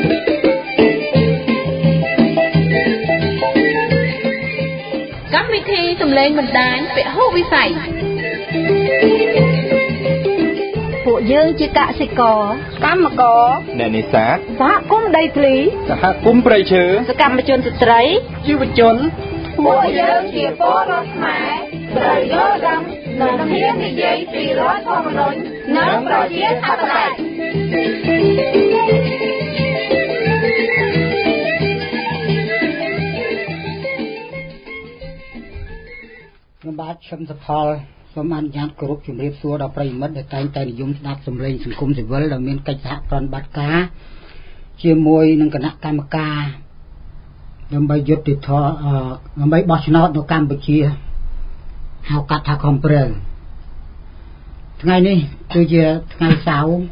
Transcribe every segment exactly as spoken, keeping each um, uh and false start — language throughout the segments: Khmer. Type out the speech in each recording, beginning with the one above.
កម្មវិធីសំឡេងបណ្ដាញពហុវិស័យពួកយើងជាកសិករកម្មករអ្នកនេសាទសហគមន៍ដីធ្លីសហគមន៍ព្រៃឈើសកម្មជនស្ត្រីយុវជនពួកយើងជាពលរដ្ឋខ្មែរត្រូវយល់ដឹងនិងហ៊ាននិយាយពីរដ្ឋធម្មនុញ្ញនិងប្រជាធិបតេយ្យខ្ញុំបាទឈឹមសផលសូមអនុញ្ញាតគោរពជំរាបសួរដល់ប្រិយមិត្តដែលតែងតែនិយមស្ដាប់សម្លេងសង្គមស៊ីវិលដែលមានកិច្ចសហប្រតិបត្តិការជាមួយនឹងគណៈកម្មការដើម្បីយុត្តិធម៌ដើម្បីបោះឆ្នោតនៅកម្ពុជាហៅកាត់ថាខំព្រើថ្ងៃនេះគឺជាថ្ងៃសៅរ៍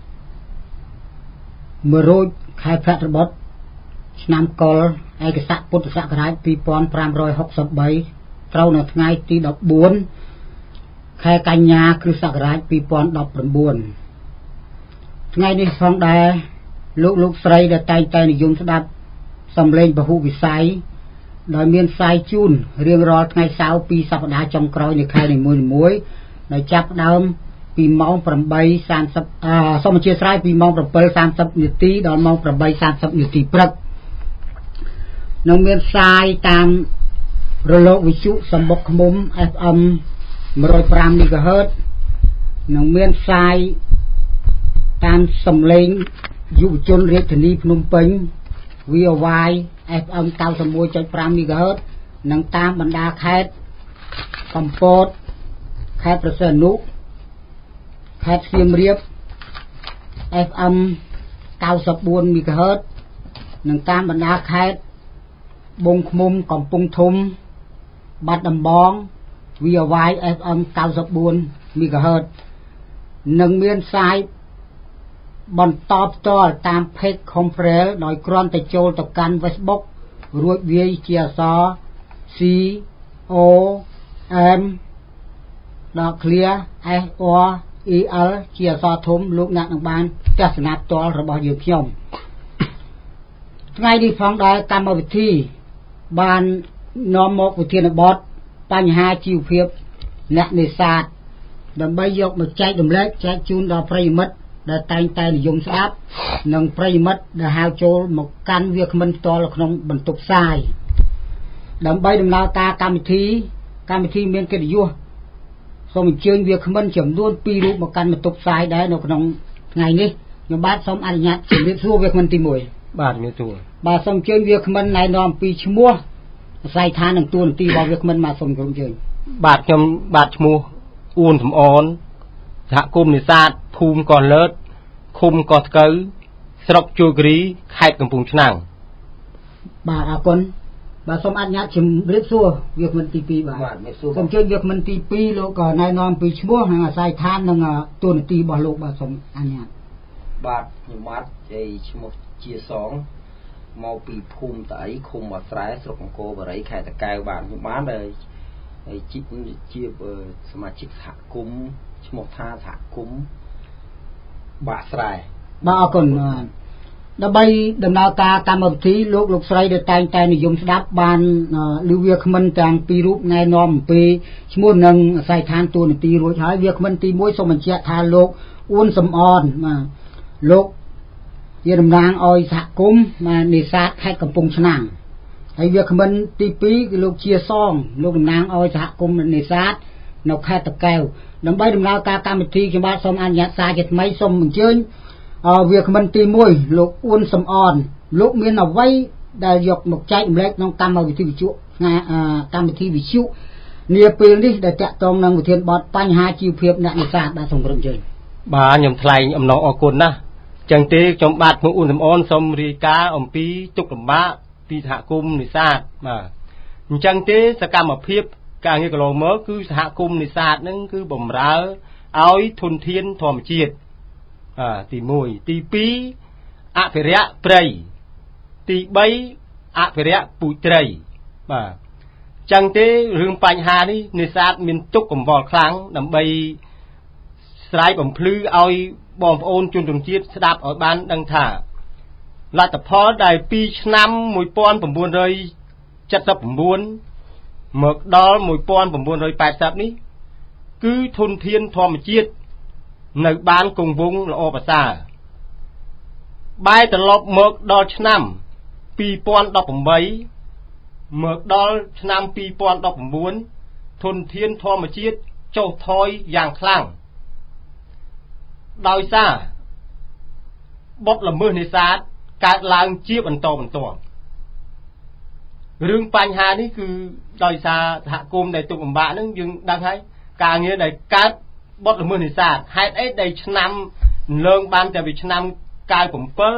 មួយរោចខែភទ្របទឆ្នាំកុរឯកស័កពុទ្ធសករាជពីរពាន់ប្រាំរយហុកសិបបីត្រូវនៅថ្ងៃទីដប់បួនខែកញ្ញាគ្រិស្តសករាជពីរពាន់ដប់ប្រាំបួនថ្ងៃនេះផងដែរលោកលោកស្រីដែលតែងតែនិយមស្ដាប់សំឡេងពហុវិស័យដោយមានផ្សាយជូនរៀងរាល់ថ្ងៃសៅរ៍ពីសប្តាហ៍ចុងក្រោយនៃខែនីមួយៗដែលចាប់ផ្ដើមពីម៉ោងប្រាំបីសាមសិបអឺសូមអធិស្ឋានពីម៉ោងប្រាំពីរសាមសិបនាទីដល់ម៉ោងប្រាំបីសាមសិបនាទីព្រឹកនឹងមានផ្សាយតាមរលកវិទ្យុសម្បុកឃ្មុំ เอฟ เอ็ม một trăm lẻ năm មេហ្គាហឺតនឹងមានផ្សាយតាមសំឡេងយុវជនរាជធានីភ្នំពេញ วี โอ วาย เอฟ เอ็ม เก้าสิบเอ็ดจุดห้า មេហ្គាហឺតនិងតាមបណ្ដាខេត្តកំពតខេត្តព្រះសីហនុ ខេត្តសៀមរាប เอฟ เอ็ม เก้าสิบสี่ មេហ្គាហឺតនិងតាមបណ្ដាខេត្តបូងឃ្មុំកំពង់ធំបាត់ដំបង วี โอ วาย เอฟ เอ็ม เก้าสิบสี่ មេហ្គាហឺតនិងមានផ្សាយបន្តផ្ទាល់តាម page Comprel ដោយគ្រាន់តែចូលទៅកាន់ Facebook រួចវាយជាអក្សរ C O M ដល់ clear S O E L ជាអក្សរធំលោកអ្នកនឹងបានទស្សនាផ្ទាល់របស់យើងខ្ញុំថ្ងៃនេះផងដែរកម្មវិធីបាននាំមកវិធានបទបញ្ហាជីវភាពអ្នកនេសាទដើម្បីយកមកចែករំលែកចែកជូនដល់ប្រិយមិត្តដែលតែងតែនិយមស្ដាប់និងប្រិយមិត្តដែលហៅចូលមកកាន់វាគ្មិនផ្ទាល់ក្នុងបន្ទប់ផ្សាយដើម្បីដំណើរការកម្មវិធីកម្មវិធីមានកិត្តិយសសូមអញ្ជើញវាគ្មិនចំនួនពីររូបមកកាន់បន្ទប់ផ្សាយដែរនៅក្នុងថ្ងៃនេះខ្ញុំបាទសូមអនុញ្ញាតជម្រាបសួរវាគ្មិនទីមួយបាទជំរាបសួរបាទសូមអញ្ជើញវាគ្មិនណែនាំអំពីឈ្មោះអាស្រ័យឋាននិងតួនាទីរបស់វាគ្មិនមកសូមគោរពអញ្ជើញបាទខ្ញុំបាទឈ្មោះអ៊ួនសំអនសហគមន៍នេសាទភូមិកោះលើតឃុំកោះស្កូវស្រុកជួរគិរីខេត្តកំពង់ឆ្នាំងបាទអរគុណបាទសូមអនុញ្ញាតជម្រាបសួរវាគ្មិនទីពីរបាទសូមអញ្ជើញវាគ្មិនទីពីរលោកក៏ណែនាំពីឈ្មោះនិងអាស្រ័យឋាននិងតួនាទីរបស់លោកបាទសូមអនុញ្ញាតបាទខ្ញុំបាទឯឈ្មោះជាសងមកពីភូមិតអីឃុំបាស្រែស្រុកអង្គរបរិយខេត្តតាកែវបាទខ្ញុំបានហើយជីជាសមាជិកសហគមន៍ឈ្មោះថាសហគមន៍បាស្រែបាទអរគុណដើម្បីដំណើរការកម្មវិធីលោកលោកស្រីដែលតែងតែនិយមស្ដាប់បានឮវាគ្មិនទាំងពីររូបណែនាំអំពីឈ្មោះនិងអាស្រ័យឋានតួនាទីរួចហើយវាគ្មិនទីមួយសូមបញ្ជាក់ថាលោកអ៊ួនសំអនបាទលោកជាតំណាងឲ្យសហគមន៍នេសាទខេត្តកំពង់ឆ្នាំងហើយវាគ្មិនទីពីរគឺលោកជាសងលោកតំណាងឲ្យសហគមន៍នេសាទនៅខេត្តតាកែវដើម្បីដំណើរការកម្មវិធីខ្ញុំបាទសូមអនុញ្ញាតសារជាថ្មីសូមអញ្ជើញអឺវាគ្មិនទីមួយលោកអ៊ុនសំអនលោកមានអ្វីដែលយកមកចែករំលែកក្នុងកម្មវិធីវិទ្យុថ្ងៃកម្មវិធីវិទ្យុនាពេលនេះដែលតាក់ទងនឹងវិធានបទបញ្ហាជីវភាពអ្នកនេសាទបាទសូមគោរពអញ្ជើញបាទខ្ញុំថ្លែងអំណរអគុណណាស់ចឹងទេខ្ញុំបាទឈ្មោះអ៊ុនសំអនសូមរាយការណ៍អំពីទុក្ខលំបាកពីសហគមន៍នេសាទបាទអញ្ចឹងទេសកម្មភាពការងារកន្លងមកគឺសហគមន៍នេសាទហ្នឹងគឺបម្រើឲ្យធនធានធម្មជាតិអាទីមួយទីពីរអភិរក្សព្រៃទីបីអភិរក្សពូជត្រីបាទចឹងទេរឿងបញ្ហានេះនេសាទមានទុក្ខកង្វល់ខ្លាំងដើម្បីស្រាយបំភ្លឺឲ្យបងប្អូនជនរួមជាតិស្ដាប់ឲ្យបានដឹងថាលទ្ធផលដែលពីឆ្នាំmột nghìn chín trăm七十chínមកដល់một nghìn chín trăm tám mươiនេះគឺធនធានធម្មជាតិនៅបានគង់វង្សល្អប្រសើរបែរត្រឡប់មកដល់ឆ្នាំពីរពាន់ដប់ប្រាំមកដល់ឆ្នាំពីរពាន់ដប់ប្រាំធនធានធម្មជាតិចុះថយយ៉ាងខ្លាំងដោយសារបទល្មើសនេសាទកើតឡើងជាបន្តបន្ទាប់រឿងបញ្ហានេះគឺដោយសារសហគមន៍ដែលទុកលំបាកហ្នឹងយើងដឹងហើយការងារដែលកើតបទល្មើសនេសាទហេតុអីដែលឆ្នាំលើងបានតែពីឆ្នាំ97 1980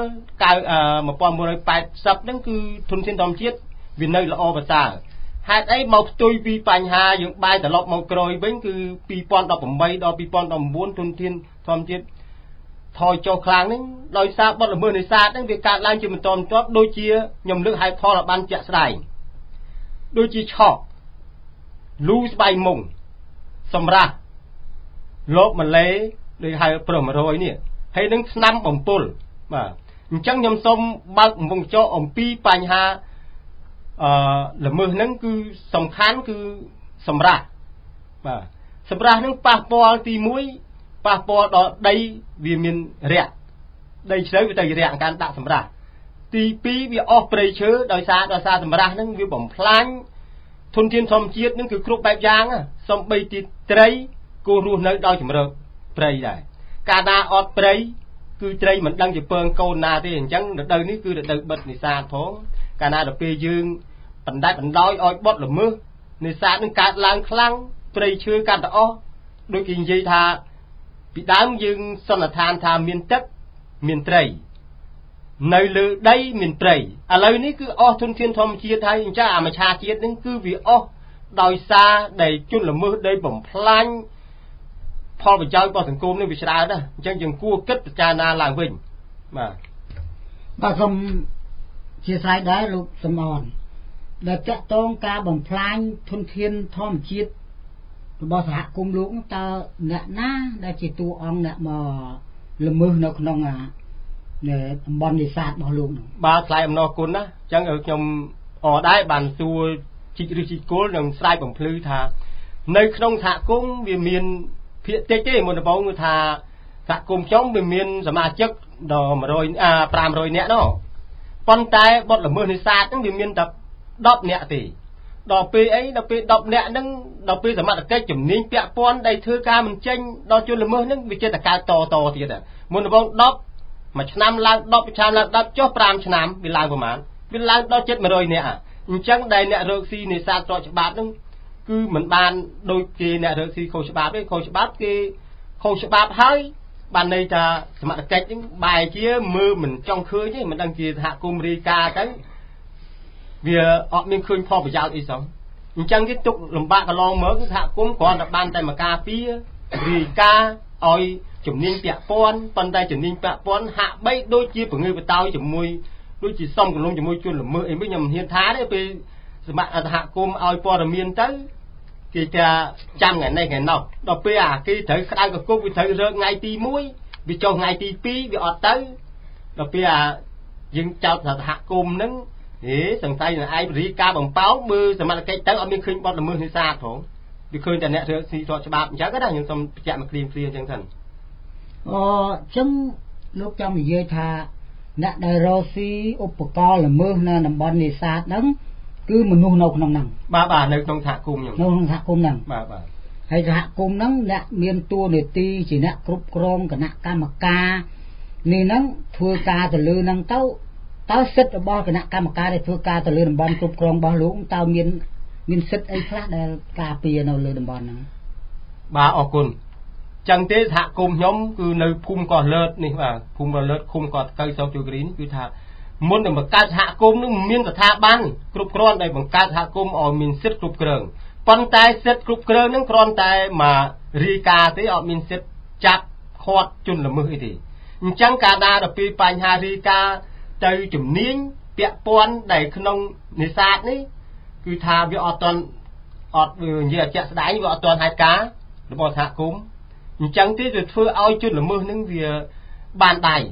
ហ្នឹងគឺធនធានធម្មជាតិវានៅល្អប្រសើរហេតុអីមកផ្ទុយពីបញ្ហាយើងបែរត្រឡប់មកក្រោយវិញគឺពីរពាន់ដប់ប្រាំដល់ពីរពាន់ដប់៩ធនធានធម្មជាតិថយចុះខ្លាំងហ្នឹងដោយសារបទល្មើសនេសាទហ្នឹងវាកើតឡើងជាបន្តបន្ទាប់ដូចជាខ្ញុំលើកហេតុផលឲ្យបានជាក់ស្ដែងដូចជាឆក់លូស្បៃមុងសម្រាប់លោកម៉ាឡេដូចហៅប្រុសមរយនេះហើយនឹងឆ្នាំបំពុលបាទអញ្ចឹងខ្ញុំសូមបើកវងចោអំពីបញ្ហាអឺល្មើសហ្នឹងគឺសំខាន់គឺសម្រាប់បាទសម្រាប់ហ្នឹងប៉ះពាល់ទីមួយប៉ះពាល់ដល់ដីវាមានរាក់ដីជ្រៅវាទៅរាក់ការដាក់សម្រាប់ទីពីរវាអស់ព្រៃឈើដោយសារដោយសារសម្រាប់ហ្នឹងវាបំផ្លាញធនធានធម្មជាតិហ្នឹងគឺគ្រប់បែបយ៉ាងសំបីទីត្រីគោរស់នៅដោយជំរើព្រៃដែរកាលណាអត់ព្រៃគឺត្រីមិនដឹងជាពើងកូនណាទេអញ្ចឹងរដូវនេះគឺរដូវបិទនេសាទផងកាលណាដល់ពេលយើងបណ្ដាច់បណ្ដោយឲ្យបត់ល្មើសនេសាទនឹងកើតឡើងខ្លាំងព្រៃឈើកាត់ទៅអស់ដូចគេនិយាយថាពីដើមយើងសន្និដ្ឋានថាមានទឹកមានត្រីនៅលើដីមានព្រៃឥឡូវនេះគឺអស់ធនធានធម្មជាតិហើយអញ្ចឹងអាមច្ឆាជាតិនឹងគឺវាអស់ដោយសារដែលជនល្មើសដីបំផ្លាញផលប្រយោជន៍របស់សង្គមនេះវាច្រើនណាស់អញ្ចឹងយើងគួរគិតពិចារណាឡើងវិញបាទបាទសូមជាស្រ័យដែរលោកសំអនដែលតកតងការបំផ្លាញធនធានធម្មជាតិរបស់សហគមន៍លោកតើអ្នកណាដែលជាតួអង្គអ្នកមកល្មើសនៅក្នុងអាតំបន់នេសាទរបស់លោកនោះបាទថ្លៃអំណរគុណណាអញ្ចឹងខ្ញុំអរដែរបានសួរជីកឬជីកគល់នឹងស្រ័យបំភ្លឺថានៅក្នុងសហគមន៍វាមានភាគតិចទេមុនដំបូងគឺថាសហគមន៍ខ្ញុំវាមានសមាជិកដល់100អា500នាក់នោះប៉ុន្តែបទល្មើសនេសាទហ្នឹងវាមានតែ10នាក់ទេដល់ពេលអីដល់ពេល10នាក់ហ្នឹងដល់ពេលសមត្ថកិច្ចជំនាញពាក់ព័ន្ធដែលធ្វើការមិនចេញដល់ជនល្មើសហ្នឹងវាចេះតែកើតតតទៀតមុនដំបូង10មួយឆ្នាំឡើង10ឆ្នាំឡើង10ចុះ5ឆ្នាំវាឡើងប្រហែលវាឡើងដល់ជិត100នាក់អញ្ចឹងដែលអ្នករកស៊ីនេសាទតច្បាប់ហ្នឹងគឺមិនបានដូចគេអ្នករកស៊ីខុសច្បាប់ទេខុសច្បាប់គេខុសច្បាប់ហើយបានន័យថាសមត្ថកិច្ចហ្នឹងបែរជាមើលមិនចង់ឃើញទេមិនដឹងជាសហគមន៍រាយការណ៍ទៅវាអត់មានឃើញផលប្រយោជន៍អីសោះអញ្ចឹងគេទុកលំបាកកន្លងមកគឺសហគមន៍គ្រាន់តែបានតែមកការពាររាយការណ៍ឲ្យជំនាញពាក់ព័ន្ធប៉ុន្តែជំនាញពាក់ព័ន្ធហាក់បីដូចជាបង្ងើបតោជាមួយដូចជាសំកលុំជាមួយជនល្មើសអីវិញខ្ញុំមិនហ៊ានថាទេពេលសមត្ថសហគមន៍ឲ្យព័ត៌មានទៅគេថាចាំថ្ងៃនេះថ្ងៃនោះដល់ពេលអាគេត្រូវក្តៅកគុកវាត្រូវរើកថ្ងៃទី1វាចុះថ្ងៃទី2វាអត់ទៅដល់ពេលអាយើងចោទសហគមន៍ហ្នឹងហេសង្ស័យនឹងឯងរីការបំផោងមើលសមត្ថកិច្ចទៅអត់មានឃើញបទល្មើសនេសាទផងវាឃើញតែអ្នកធ្វើស៊ីស្របច្បាប់អញ្ចឹងណាខ្ញុំសូមបញ្ជាក់មកគ្រាមគ្រាអញ្ចឹងទៅអូអញ្ចឹងលោកចង់និយាយថាអ្នកដែលរកស៊ីឧបករណ៍ល្មើសនៅតំបន់នេសាទហ្នឹងគឺមនុស្សនៅក្នុងហ្នឹងបាទបាទនៅក្នុងសហគមន៍ខ្ញុំនៅក្នុងសហគមន៍ហ្នឹងបាទបាទហើយសហគមន៍ហ្នឹងអ្នកមានតួនាទីជាអ្នកគ្រប់គ្រងគណៈកម្មការនេះហ្នឹងធ្វើការទៅលើហ្នឹងទៅតើសិទ្ធិរបស់គណៈកម្មការដែលធ្វើការទៅលើតំបន់គ្រប់គ្រងរបស់លោកតើមានមានសិទ្ធិអីខ្លះដែលការពារនៅលើតំបន់ហ្នឹងបាទអរគុណចឹងទេសហគមន៍ខ្ញុំគឺនៅភូមិកោះលើតនេះបាទភូមិកោះលើតឃុំកោះកៅសោកជូគ្រីនគឺថាមុននឹងបង្កើតសហគមន៍នឹងមានស្ថាប័នគ្រប់គ្រាន់ដែលបង្កើតសហគមន៍ឲ្យមានសិទ្ធិគ្រប់គ្រងប៉ុន្តែសិទ្ធិគ្រប់គ្រងនឹងគ្រាន់តែមករាយការណ៍ទេអត់មានសិទ្ធិចាប់ឃាត់ជនល្មើសអីទេអញ្ចឹងការដាដល់ពីបញ្ហារាយការណ៍ទៅជំនាញពាក់ព័ន្ធដែលក្នុងនេសាទនេះគឺថាវាអត់ទាន់អត់និយាយជាក់ស្ដែងវាអត់ទាន់ហេតុការណ៍របស់សហគមន៍អញ្ចឹងទេវាធ្វើឲ្យជនល្មើសនឹងវាបានដៃ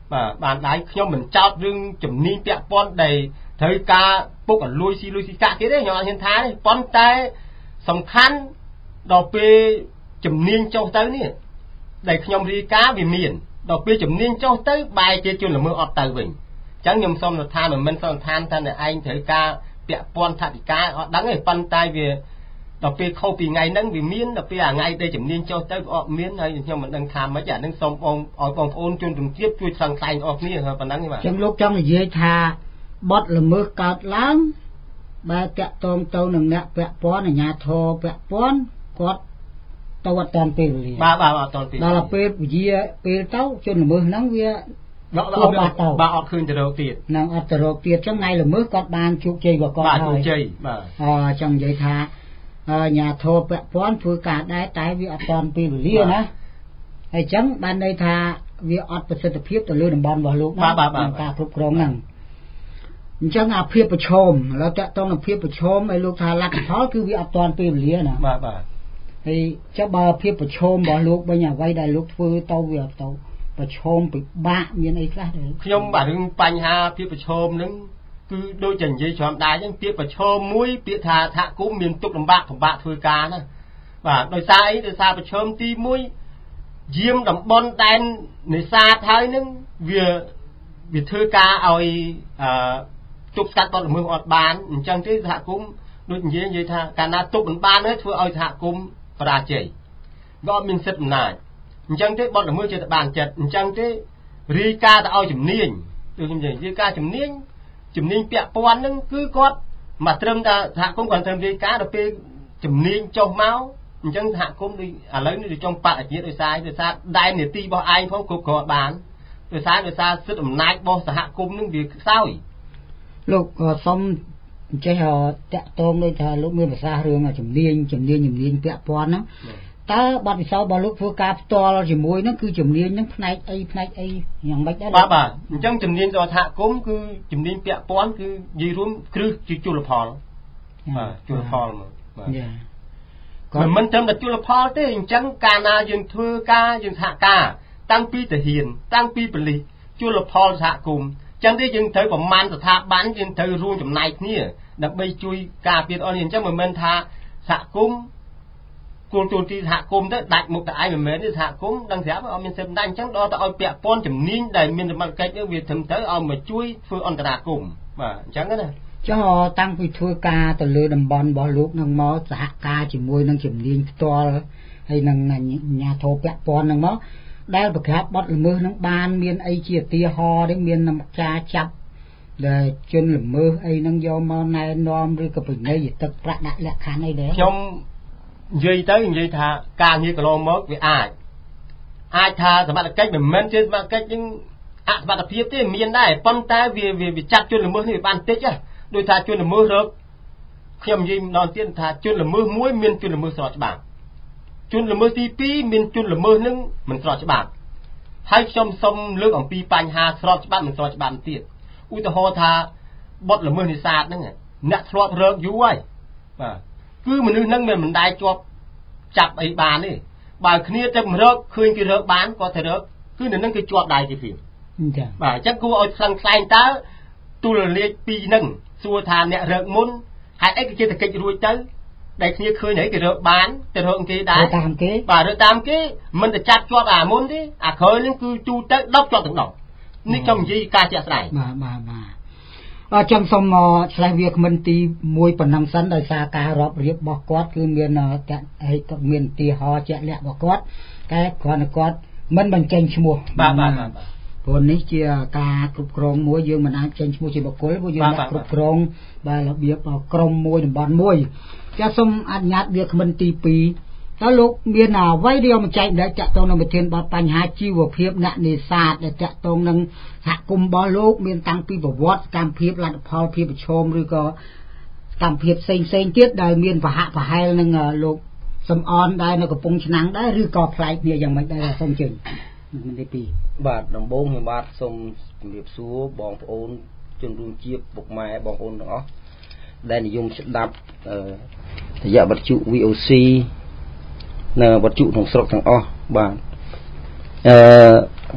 បាទបានដៃខ្ញុំមិនចោតរឿងជំនាញពាក់ព័ន្ធដែលត្រូវការពុកឲ្យលួយស៊ីលួយស៊ីកាក់ទៀតទេខ្ញុំអត់ហ៊ានថាទេប៉ុន្តែសំខាន់ដល់ពេលជំនាញចុះទៅនេះដែលខ្ញុំរាយការណ៍វាមានដល់ពេលជំនាញចុះទៅបែរជាជនល្មើសអត់ទៅវិញអញ្ចឹងខ្ញុំសូមសន្និដ្ឋានមិនមែនសន្និដ្ឋានថាឯងត្រូវការពាក់ព័ន្ធថវិកាអត់ដឹងទេប៉ុន្តែវាដល់ពេលខុសពីថ្ងៃហ្នឹងវាមានដល់ពេលថ្ងៃដែលជំនាញចុះទៅអត់មានហើយខ្ញុំមិនដឹងថាម៉េចអានឹងសូមបងឲ្យបងប្អូនជនរំជៀបជួយថ្លឹងថ្លែងអស់គ្នាប៉ុណ្ណឹងទេបាទចឹងលោកចង់និយាយថាបទល្មើសកើតឡើងបើតាក់ទងទៅនឹងអ្នកពាក់ព័ន្ធអាជ្ញាធរពាក់ព័ន្ធគាត់ទៅអត់តាន់ពេលវេលាបាទបាទអត់តាន់ពេលដល់ពេលវិជាពេលទៅជនល្មើសហ្នឹងវាដកដល់បាត់ទៅបាទអត់ឃើញទៅរកទៀតនឹងអត់ទៅរកទៀតចឹងថ្ងៃល្មើសគាត់បានជោគជ័យរបស់គាត់ហើយបាទជោគជ័យបាទអចឹងនិយាយថាអាជ្ញាធរពាក់ព័ន្ធធ្វើការដែរតែវាអត់តាន់ពេលវេលាណាហើយចឹងបានន័យថាវាអត់ប្រសិទ្ធភាពទៅលើតំបន់របស់លោកណាក្នុងការគ្រប់គ្រងហ្នឹងអញ្ចឹងអាភាពប្រឈមឥឡូវតើតទៅនឹងភាពប្រឈមឲ្យលោកថាលទ្ធផលគឺវាអត់តាន់ពេលវេលាណាបាទបាទហើយចុះបើភាពប្រឈមរបស់លោកវិញអ្វីដែលលោកធ្វើទៅវាអត់ទៅប្រឈមពិបាកមានអីខ្លះទេខ្ញុំបាទរឿងបញ្ហាភាពប្រឈមហ្នឹងគឺដូចតែនិយាយច្រំដែរអញ្ចឹងពាក្យប្រឈមមួយពាក្យថាថាគុំមានទុកលំបាកពិបាកធ្វើការណាបាទដោយសារអីដោយសារប្រឈមទីមួយយាមតំបន់ដែននេសាទហើយនឹងវាវាធ្វើការឲ្យអឺទប់ស្កាត់បទល្មើសអត់បានអញ្ចឹងទេសហគមន៍ដូចនិយាយនិយាយថាកាលណាទប់មិនបានទេធ្វើឲ្យសហគមន៍បរាជ័យវាអត់មានសិទ្ធិអំណាចអញ្ចឹងទេបទល្មើសជាតែបានចិត្តអញ្ចឹងទេរាយការណ៍ទៅឲ្យជំនាញដូចខ្ញុំនិយាយរាយការណ៍ជំនាញជំនាញពាក់ព័ន្ធហ្នឹងគឺគាត់មកត្រឹមថាសហគមន៍គាត់ត្រឹមរាយការណ៍ដល់ពេលជំនាញចុះមកអញ្ចឹងសហគមន៍ដូចឥឡូវនេះចង់បដិញ្ញាដោយសារដោយសារដែននីតិរបស់ឯងផងគ្រប់គ្រងបានដោយសារដោយសារសិទ្ធិអំណាចរបស់សហគមន៍នឹងវាខ្សោយលោកសុំចេះតាក់ទងដូចថាលោកមានប្រសាសន៍រឿងជំនាញជំនាញជំនាញពាក់ព័ន្ធហ្នឹងតើបទពិសោធន៍របស់លោកធ្វើការផ្ទាល់ជាមួយហ្នឹងគឺជំនាញហ្នឹងផ្នែកអីផ្នែកអីយ៉ាងម៉េចដែរបាទបាទអញ្ចឹងជំនាញដល់សហគមន៍គឺជំនាញពាក់ព័ន្ធគឺនិយាយរួមគ្រឹះជាជលផលបាទជលផលមកបាទចាក៏មិនត្រឹមតែជលផលទេអញ្ចឹងកាលណាយើងធ្វើការយើងសហការតាំងពីទាហានតាំងពីប៉ូលីសជលផលសហគមន៍ចឹងទេយើងត្រូវប្រមាណស្ថាប័នយើងត្រូវរួមចំណែកគ្នាដើម្បីជួយការពារអស់នេះអញ្ចឹងមិនមែនថាសហគមន៍គោលទូទីសហគមន៍ទៅដាច់មុខតែឯងមិនមែនទេសហគមន៍ដឹងស្រាប់អត់មានសិទ្ធិដាច់អញ្ចឹងដល់ទៅឲ្យពាក់ព័ន្ធជំនាញដែលមានសមត្ថកិច្ចនេះវាត្រឹមត្រូវឲ្យមកជួយធ្វើអន្តរាគមន៍បាទអញ្ចឹងណាចុះតាំងពីធ្វើការទៅលើតំបន់របស់លោកនឹងមកសហការជាមួយនឹងជំនាញផ្ទាល់ហើយនឹងអាជ្ញាធរពាក់ព័ន្ធនឹងមកដែលប្រក្រាបបទល្មើសនឹងបានមានអីជាឧទាហរណ៍ទេមាននំចាចាប់ដែលជនល្មើសអីនឹងយកមកណែនាំឬក៏បញ្ញាទឹកប្រាក់ដាក់លក្ខខណ្ឌអីដែរខ្ញុំនិយាយទៅនិយាយថាការងារកន្លងមកវាអាចអាចថាសមត្ថកិច្ចមិនមែនជាសមត្ថកិច្ចនឹងអសមត្ថភាពទេមានដែរប៉ុន្តែវាវាចាត់ជនល្មើសនេះវាបានតិចហ៎ដោយថាជនល្មើសរកខ្ញុំនិយាយម្ដងទៀតថាជនល្មើសមួយមានជនល្មើសស្របច្បាប់ជនល្មើសទីពីរមានជនល្មើសនឹងមិនស្របច្បាប់ហើយខ្ញុំសូមលើកអំពីបញ្ហាស្របច្បាប់មិនស្របច្បាប់ទៀតឧទាហរណ៍ថាបទល្មើសនេសាទហ្នឹងអ្នកធ្លាប់រកយូរហើយបាទគឺមនុស្សហ្នឹងមិនមិនដែរជាប់ចាប់អីបានទេបើគ្នាទៅរកឃើញគេរកបានគាត់ទៅរកគឺនៅហ្នឹងគេជាប់ដែរជាព្រាមចា៎បាទអញ្ចឹងគួរឲ្យខ្លាំងខ្លែងតើទូលលេខពីរហ្នឹងសួរថាអ្នករកមុនហេតុអីគេចេះតែកិច្ចរួចទៅដែលគ្នាឃើញហើយគេរកបានទៅរកគេដែរតាមគេបាទរកតាមគេមិនទៅចាប់ជាប់អាមុនទេអាក្រោយហ្នឹងគឺទូទៅដប់ជាប់ទាំងដប់នេះខ្ញុំនិយាយការជាក់ស្ដែងបាទបាទបាទអញ្ចឹងសូមឆ្លេះវាគ្មិនទីមួយប៉ុណ្ណឹងសិនដោយសារការរាប់រៀបរបស់គាត់គឺមានតែឲ្យគាត់មានឧទាហរណ៍ជាក់លាក់របស់គាត់តែគ្រាន់តែគាត់មិនបញ្ចេញឈ្មោះបាទបាទបាទព្រោះនេះជាការគ្រប់គ្រងមួយយើងមិនអាចចេញឈ្មោះជាបុគ្គលព្រោះយើងដាក់គ្រប់គ្រងបាទរបៀបក្រុមមួយតំបន់មួយចាសសូមអនុញ្ញាតវាគ្មិនទីពីរតើលោកមានអ្វីដែលមកចែកដែរតាក់ទងនឹងប្រធានបទបញ្ហាជីវភាពអ្នកនេសាទដែលតាក់ទងនឹងសហគមន៍របស់លោកមានតាំងពីប្រវត្តិកម្មភាពលទ្ធផលភាពប្រឈមឬក៏កម្មភាពផ្សេងផ្សេងទៀតដែលមានប្រហាក់ប្រហែលនឹងលោកសំអនដែរនៅកំពង់ឆ្នាំងដែរឬក៏ប្លែកគ្នាយ៉ាងម៉េចដែរសូមជើញមិនទីពីរបាទដំបូងខ្ញុំបាទសូមជម្រាបសួរបងប្អូនជនរួមជាតិពុកម៉ែបងប្អូនទាំងអស់ដែលនិយមស្ដាប់រយៈវិទ្យុ វី អូ សី នៅវត្ថុក្នុងស្រុកទាំងអស់បាទអឺ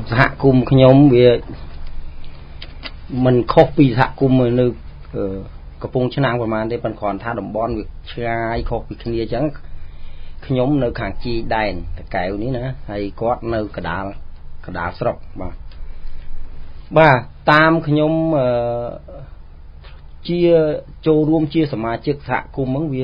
សហគមន៍ខ្ញុំវាមិនខុសពីសហគមន៍នៅកំពង់ឆ្នាំងប្រហែលទេប៉ុន្តែគ្រាន់ថាតំបន់វាឆ្ងាយខុសពីគ្នាអញ្ចឹងខ្ញុំនៅខាងជីដែនតកែវនេះណាហើយគាត់នៅកដាលកដាលស្រុកបាទបាទតាមខ្ញុំអឺជាចូលរួមជាសមាជិកសហគមន៍ហ្នឹងវា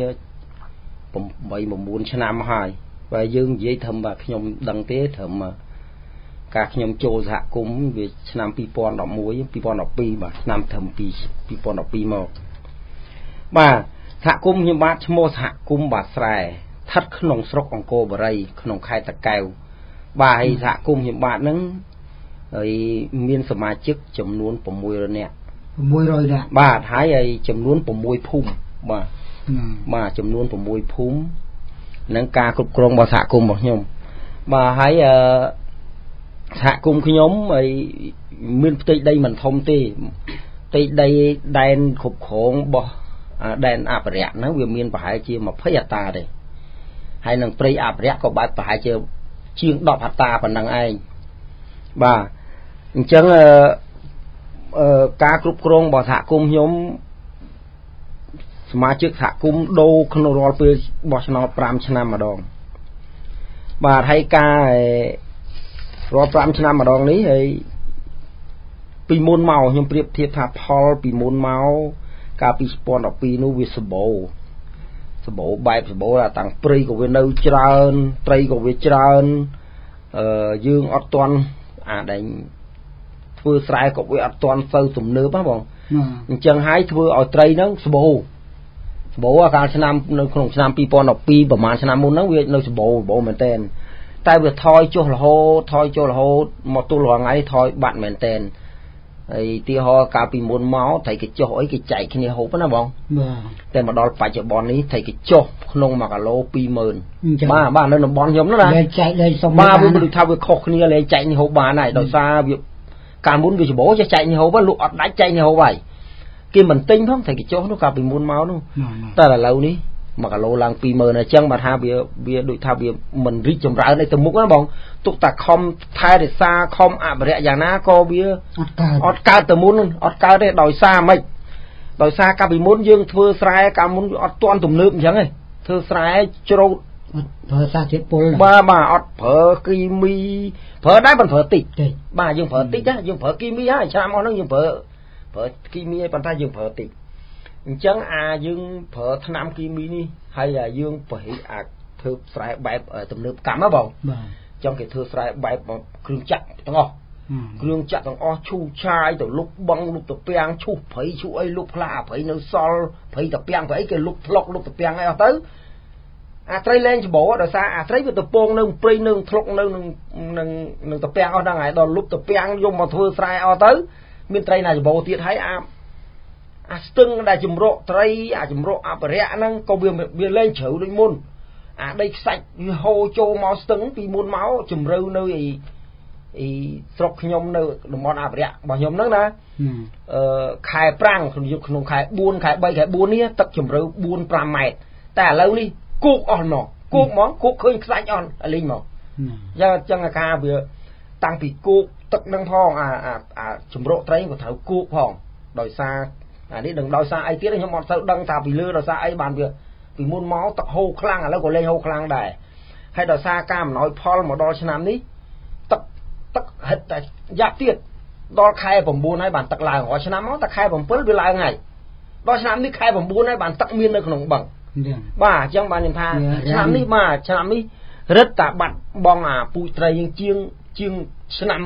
eight nineឆ្នាំហើយបើយើងនិយាយត្រឹមបាទខ្ញុំដឹងទេត្រឹមការខ្ញុំចូលសហគមន៍វាឆ្នាំtwo thousand eleven two thousand twelveបាទឆ្នាំត្រឹមtwo thousand twelveមកបាទសហគមន៍ខ្ញុំបាទឈ្មោះសហគមន៍បាស្រែស្ថិតក្នុងស្រុកអង្គរបូរីក្នុងខេត្តតាកែវបាទហើយសហគមន៍ខ្ញុំបាទហ្នឹងហើយមានសមាជិកចំនួនsix hundredនាក់ six hundredនាក់បាទហើយហើយចំនួនsixភូមិបាទបាទចំនួនsixភូមិនិងការគ្រប់គ្រងរបស់សហគមន៍របស់ខ្ញុំបាទហើយអឺសហគមន៍ខ្ញុំហើយមានផ្ទៃដីមិនធំទេផ្ទៃដីដែនគ្រប់គ្រងរបស់ដែនអភិរក្សហ្នឹងវាមានប្រហែលជាtwentyហិកតាទេហើយនឹងព្រៃអភិរក្សក៏បែបប្រហែលជាជាងtenហិកតាប៉ុណ្ណឹងឯងបាទអញ្ចឹងអឺអឺការគ្រប់គ្រងរបស់សហគមន៍ខ្ញុំសមាជិកសហគមន៍ដូរក្នុងរាល់ពេលបោះឆ្នោតfiveឆ្នាំម្ដងបាទហើយការរាល់fiveឆ្នាំម្ដងនេះហើយពីមុនមកខ្ញុំប្រៀបធៀបថាផលពីមុនមកកាលពីtwenty twelveនោះវាសម្បូរសម្បូរបែបសម្បូរតាំងព្រៃក៏វានៅច្រើនត្រីក៏វាច្រើនអឺយើងអត់ទាន់អាដែលធ្វើស្រែក៏វាអត់ទាន់ទៅទំនើបណាបងអញ្ចឹងហើយធ្វើឲ្យត្រីហ្នឹងសម្បូរសម្បូរកាលឆ្នាំនៅក្នុងឆ្នាំtwo thousand twelveប្រហែលឆ្នាំមុនហ្នឹងវានៅសម្បូរសម្បូរមែនតើតែវាថយចុះរហូតថយចុះរហូតមកទល់រាល់ថ្ងៃថយបាត់មែនតើហើយទីហោកាលពីមុនមកត្រីគេចុះអីគេចែកគ្នាហូបណាបងបាទតែមកដល់បច្ចុប្បន្ននេះត្រីគេចុះក្នុងoneគីឡូtwo thousandបាទបាទនៅតំបន់ខ្ញុំហ្នឹងណាលេងចែកលេងសុំបាទវាមិនថាវាខុសគ្នាលេងចែកនេះហូបបានហើយដោយសារវាកាលមុនវាច្បោចេះចែកនេះហូបលក់អត់ដាច់ចែកនេះហូបហើយគេមិនទិញផងត្រីគេចុះនោះកាលពីមុនមកនោះតែឥឡូវនេះoneគីឡូឡើងtwo thousandអញ្ចឹងបាទថាវាវាដូចថាវាមិនរីកចម្រើនឯទៅមុខណាបងទុកតែខំថែរក្សាខំអភិរក្សយ៉ាងណាក៏វាអត់កើតទៅមុនអត់កើតទេដោយសារម៉េចដោយសារកាលពីមុនយើងធ្វើស្រែកាលមុនអត់ទាន់ទំនើបអញ្ចឹងទេធ្វើស្រែច្រូតប្រើសារធាតុពុលបាទបាទអត់ប្រើគីមីប្រើដែរមិនប្រើតិចបាទយើងប្រើតិចណាយើងប្រើគីមីហើយឆ្នាំអស់ហ្នឹងយើងប្រើប្រើគីមីហើយប៉ុន្តែយើងប្រើតិចអញ្ចឹងអាយើងប្រើថ្នាំគីមីនេះហើយយើងប្រហែលអាចធ្វើស្រែបែបទំនើបកម្មណាបងបាទអញ្ចឹងគេធ្វើស្រែបែបគ្រឿងចាក់ទាំងអស់គ្រឿងចាក់ទាំងអស់ឈូសឆាយទៅលុបបងលុបទៅពាំងឈូសព្រៃឈូសអីលុបខ្លះព្រៃនៅសល់ព្រៃទៅពាំងព្រៃគេលុបធ្លុកលុបទៅពាំងអីអស់ទៅអាត្រីលែងច្បោដោយសារអាត្រីវាទៅពងនៅព្រៃនៅធ្លុកនៅនឹងនឹងនឹងទៅពាំងអស់ហ្នឹងហើយដល់លុបទៅពាំងយកមកធ្វើស្រែអស់ទៅមានត្រីណាច្បោទៀតហើយអាអាស្ទឹងដែលជំរកត្រីអាជំរកអភិរក្សហ្នឹងក៏វាវាលែងជ្រៅដូចមុនអាដីខ្សាច់វាហូរចូលមកស្ទឹងពីមុនមកជំរឿនៅអីអីស្រុកខ្ញុំនៅតំបន់អភិរក្សរបស់ខ្ញុំហ្នឹងណាអឺខែប្រាំងក្នុងក្នុងខែfourខែthreeខែfourនេះទឹកជំរឿfour fiveម៉ែត្រតែឥឡូវនេះគោកអស់មកគោកហ្មងគោកឃើញខ្សាច់អស់លេងមកយ៉ាងចឹងអាការវាតាំងពីគោកទឹកនឹងផងអាអាជំរកត្រីក៏ត្រូវគោកផងដោយសារអានេះដឹងដោយសារអីទៀតខ្ញុំអត់ទៅដឹងថាពីលើដោយសារអីបានវាពីមុនមកទឹកហូរខ្លាំងឥឡូវក៏លែងហូរខ្លាំងដែរហើយដោយសារការអំណោយផលមកដល់ឆ្នាំនេះទឹកទឹកហិតតែយ៉ាប់ទៀតដល់ខែnineហើយបានទឹកឡើងរាល់ឆ្នាំមកតែខែsevenវាឡើងហើយដល់ឆ្នាំនេះខែnineហើយបានទឹកមាននៅក្នុងបឹងបាទអញ្ចឹងបានខ្ញុំថាឆ្នាំនេះបាទឆ្នាំនេះរឹតតែបាត់បងអាពូជត្រីយើងជាងជាងឆ្នាំ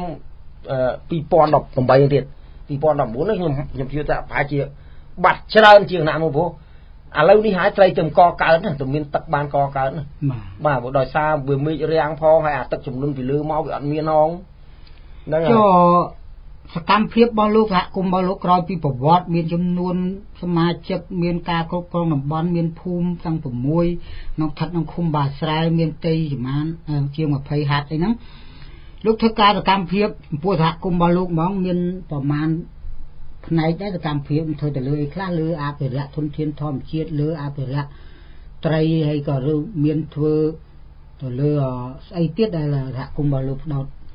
two thousand eighteenទៀតtwo thousand nineteenខ្ញុំខ្ញុំជឿថាប្រហែលជាបាត់ច្រើនជាងណាមកព្រោះឥឡូវនេះហើយត្រីទៅកកើតណាទៅមានទឹកបានកកើតណាបាទព្រោះដោយសារវាមេឃរាំងផងហើយអាទឹកចំនួនពីលើមកវាអត់មានហងហ្នឹងហើយចុះសកម្មភាពរបស់លោកសហគមន៍របស់លោកក្រោយពីប្រវត្តិមានចំនួនសមាជិកមានការគ្រប់គ្រងតំបន់មានភូមិទាំងsixក្នុងស្ថិតក្នុងឃុំបាស្រែមានទីប្រមាណជាងtwentyហត្ថអីហ្នឹងលោកធ្វើការសកម្មភាពចំពោះសហគមន៍របស់លោកហ្មងមានប្រមាណផ្នែកដែរសកម្មភាពធ្វើទៅលើអីខ្លះលើអភិរក្សធនធានធម្មជាតិលើអភិរក្សត្រីហើយក៏មានធ្វើទៅលើស្អីទៀតដែលសហគមន៍របស់លោកផ្ដោត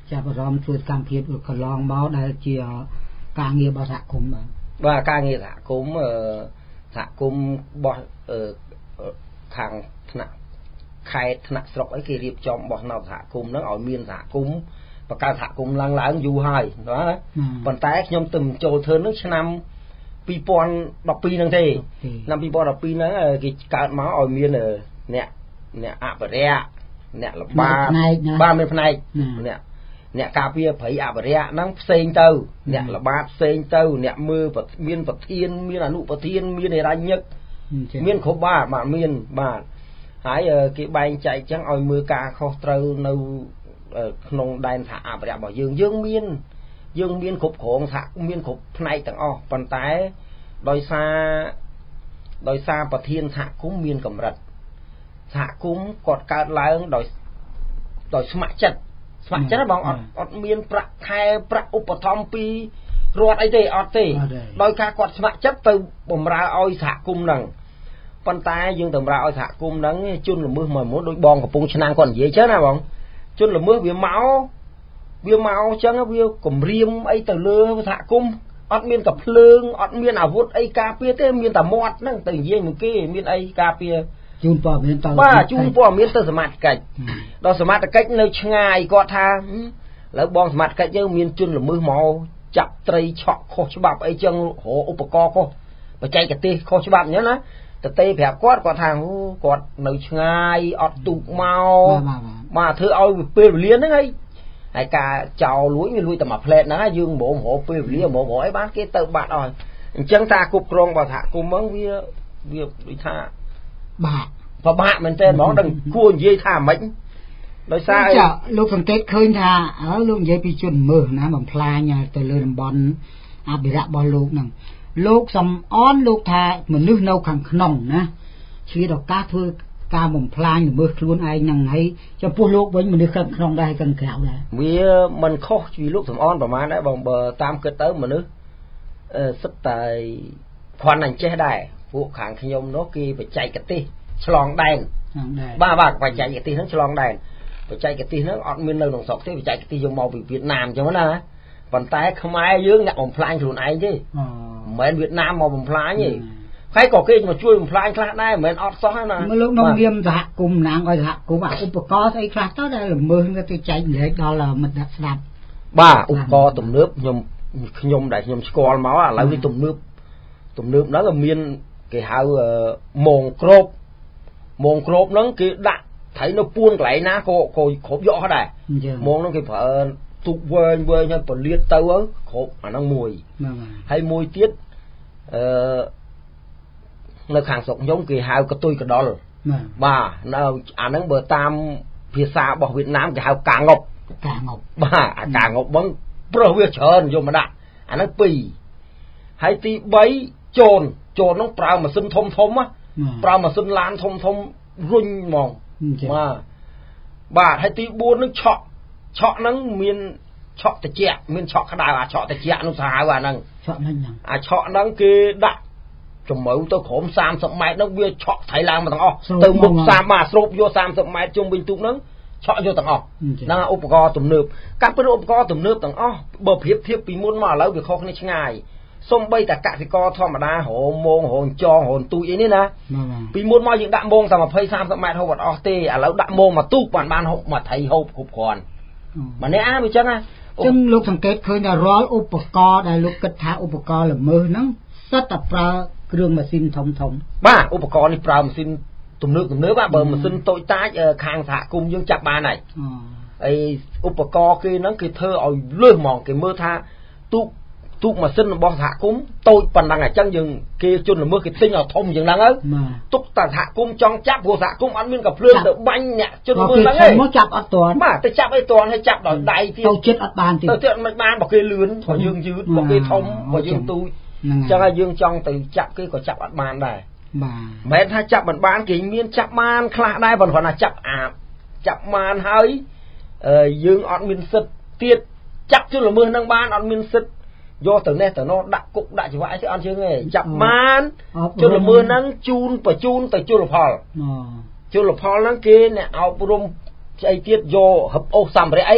ចាប់អារម្មណ៍ជួយកម្មភាពកន្លងមកដែលជាការងាររបស់សហគមន៍បាទបាទការងារសហគមន៍សហគមន៍របស់ខាងថ្នាក់ខេត្តថ្នាក់ស្រុកអីគេរៀបចំបោះនៅសហគមន៍ហ្នឹងឲ្យមានសហគមន៍បង្កើតសហគមន៍ឡើងឡើងយូរហើយណាប៉ុន្តែខ្ញុំទៅចូលធ្វើនឹងឆ្នាំពីរពាន់ដប់ពីរហ្នឹងទេឆ្នាំពីរពាន់ដប់ពីរហ្នឹងគេកើតមកឲ្យមានអ្នកអ្នកអភិរក្សអ្នកល្បាតបាទមានផ្នែកអ្នកអ្នកការពារព្រៃអភិរក្សហ្នឹងផ្សេងទៅអ្នកល្បាតផ្សេងទៅអ្នកមើលមានប្រធានមានអនុប្រធានមានហិរញ្ញិកមានគ្រប់បាទបាទមានបាទហើយគេបែងចែកចឹងឲ្យមើលការខុសត្រូវនៅក្នុងដែនសហអភិរក្សរបស់យើងយើងមានយើងមានគ្រប់គ្រងសហមានគ្រប់ផ្នែកទាំងអស់ប៉ុន្តែដោយសារដោយសារប្រធានសហគមន៍មានកម្រិតសហគមន៍គាត់កើតឡើងដោយដោយស្ម័គ្រចិត្តស្ម័គ្រចិត្តបងអត់អត់មានប្រាក់ខែប្រាក់ឧបត្ថម្ភពីរដ្ឋអីទេអត់ទេដោយការគាត់ស្ម័គ្រចិត្តទៅបម្រើឲ្យសហគមន៍ហ្នឹងប៉ុន្តែយើងតម្រូវឲ្យសហគមន៍ហ្នឹងជនល្មើសមួយមួយដូចបងកំពុងឆ្នាំងគាត់និយាយចឹងណាបងជនល្មើសវាមកវាមកចឹងវាគំរាមអីទៅលើសហគមន៍អត់មានកាភ្លើងអត់មានអាវុធអីការពារទេមានតែមាត់ហ្នឹងទៅនិយាយមួយគេមានអីការពារជូនព័ត៌មានទៅបាទជូនព័ត៌មានទៅសមត្ថកិច្ចដល់សមត្ថកិច្ចនៅឆ្ងាយគាត់ថាឥឡូវបងសមត្ថកិច្ចយើងមានជនល្មើសមកចាប់ត្រីឆក់ខុសច្បាប់អីចឹងរកឧបករណ៍ខុសបច្ចេកទេសខុសច្បាប់អញ្ចឹងណាតទេប្រាប់គាត់គាត់ថាគាត់នៅឆ្ងាយអត់ទូកមកបាទធ្វើឲ្យពេលវេលាហ្នឹងហើយហើយការចោលលួចវាលួចតែមួយផ្លែតហ្នឹងយើងហ្មងរកពេលវេលាហ្មងរកអីបានគេទៅបាត់អស់អញ្ចឹងតាគ្រប់គ្រងរបស់សហគមន៍ហ្នឹងវាវាដូចថាបាក់ពិបាកមែនទែនហ្មងដឹងគួរនិយាយថាម៉េចដោយសារចាលោកសង្កេតឃើញថាអើលោកនិយាយពីជនមើលណាបំផ្លាញទៅលើតំបន់អភិរក្សរបស់លោកហ្នឹងលោកសំអនលោកថាមនុស្សនៅខាងក្នុងណាឆ្លៀតឱកាសធ្វើការបំផ្លាញល្មើសខ្លួនឯងហ្នឹងហើយចំពោះលោកវិញមនុស្សខាងក្នុងដែរខាងក្រៅដែរវាមិនខុសពីលោកសំអនប្រហែលដែរបងបើតាមគិតទៅមនុស្សអឺសិតតែគ្រាន់តែចេះដែរពួកខាងខ្ញុំនោះគេបច្ចេកទេសឆ្លងដែនបាទបាទបច្ចេកទេសហ្នឹងឆ្លងដែនបច្ចេកទេសហ្នឹងអត់មាននៅក្នុងស្រុកទេបច្ចេកទេសយកមកពីវៀតណាមអញ្ចឹងណាប៉ុន្តែខ្មែរយើងអ្នកបំផ្លាញខ្លួនឯងទេមិនមែនវៀតណាមមកបំផ្លាញទេហើយក៏គេមកជួយបំផ្លាញខ្លះដែរមិនមែនអត់សោះណាលោកនំយាមសហគមន៍ណាងឲ្យសហគមន៍ឧបករណ៍ស្អីខ្លះទៅដែលល្មើសទៅចែកលែកដល់មិត្តអ្នកស្ដាប់បាទឧបករណ៍ទំនើបខ្ញុំខ្ញុំដែលខ្ញុំស្គាល់មកឥឡូវនេះទំនើបទំនើបហ្នឹងមានគេហៅមងក្របមងក្របហ្នឹងគេដាក់ត្រីនៅពួនកន្លែងណាក៏ក៏គ្រប់យកអស់ដែរមងហ្នឹងគេប្រើទូកវែងវែងហើយពលាតទៅគ្រប់អាហ្នឹងមួយហើយមួយទៀតអឺនៅខាងស្រុកខ្ញុំគេហៅកតុយកដុលបាទនៅអាហ្នឹងបើតាមភាសារបស់វៀតណាមគេហៅកាងប់កាងប់បាទអាកាងប់ហ្នឹងព្រោះវាច្រើនយកមកដាក់អាហ្នឹងពីរហើយទីបីជូនជូនហ្នឹងប្រើម៉ាស៊ីនធំធំណាប្រើម៉ាស៊ីនឡានធំធំរុញហ្មងបាទបាទហើយទីបួនហ្នឹងឆក់ឆក់ហ្នឹងមានឆក់ត្រជាក់មានឆក់ក្តៅអាឆក់ត្រជាក់នោះសាហាវអាហ្នឹងឆក់ហ្នឹងអាឆក់ហ្នឹងគេដាក់ជំរឿទៅក្រោមសាមសិបម៉ែត្រហ្នឹងវាឆក់ថៃឡើងមកទាំងអស់ទៅមុខសាមបាទស្រូបយកសាមសិបម៉ែត្រជុំវិញទូកហ្នឹងឆក់យកទាំងអស់ហ្នឹងឧបករណ៍ទំនើបកាប់ពីឧបករណ៍ទំនើបទាំងអស់បើប្រៀបធៀបពីមុនមកឥឡូវវាខុសគ្នាឆ្ងាយសំបីតែកសិករធម្មតារមងរងចងរងទូចអីនេះណាពីមុនមកយើងដាក់មងតែยี่สิบ 30ម៉ែត្រហូបអត់អស់ទេឥឡូវដាក់មងមកទូកបានបានហូបមកថៃហូបគ្រប់គ្រាន់ម្នាក់អាវាចឹងណាចឹងលោកសង្កេតឃើញថារាល់ឧបករណ៍ដែលលោកគិតថាឧបករណ៍ល្មើសហ្នឹងសិតតែប្រើគ្រឿងម៉ាស៊ីនធំធំបាទឧបករណ៍នេះប្រើម៉ាស៊ីនទំនើបទំនើបបើម៉ាស៊ីនតូចតាចខាងសហគមន៍យើងចាប់បានហើយអីឧបករណ៍គេហ្នឹងគេធ្វើឲ្យលើសហ្មងគេមើលថាទូកទូកម៉ាស៊ីនរបស់សហគមន៍តូចប៉ុណ្ណឹងអញ្ចឹងយើងគេជនល្មើសគេទិញឲ្យធំយ៉ាងហ្នឹងទៅទុកតែសហគមន៍ចង់ចាប់ព្រោះសហគមន៍អត់មានកាភ្លើងទៅបាញ់អ្នកជនល្មើសហ្នឹងទេមកចាប់អត់ទាន់បាទទៅចាប់អីទាន់ហើយចាប់ដោយដៃទៀតទៅចិត្តអត់បានទៀតទៅចិត្តមិនបានបើគេលឿនបើយើងយឺតបើគេធំបើយើងទូចអញ្ចឹងហើយយើងចង់ទៅចាប់គេក៏ចាប់អត់បានដែរបាទមិនមែនថាចាប់មិនបានគេមានចាប់បានខ្លះដែរប៉ុន្តែគាត់ថាចាប់អាបចាប់បានហើយយើងអត់មានសិទ្ធិទៀតចាប់ជនល្មើសហ្នឹងបានអត់មានសិទ្ធិយកទៅនេះទៅនោះដាក់គុកដាក់ច្បាប់អីទេអត់ជឿទេចាប់បានជនល្មើសហ្នឹងជូនបញ្ជូនទៅជលផលជលផលហ្នឹងគេអ្នកអប់រំស្អីទៀតយកហឹបអូសសម្ភារៈអី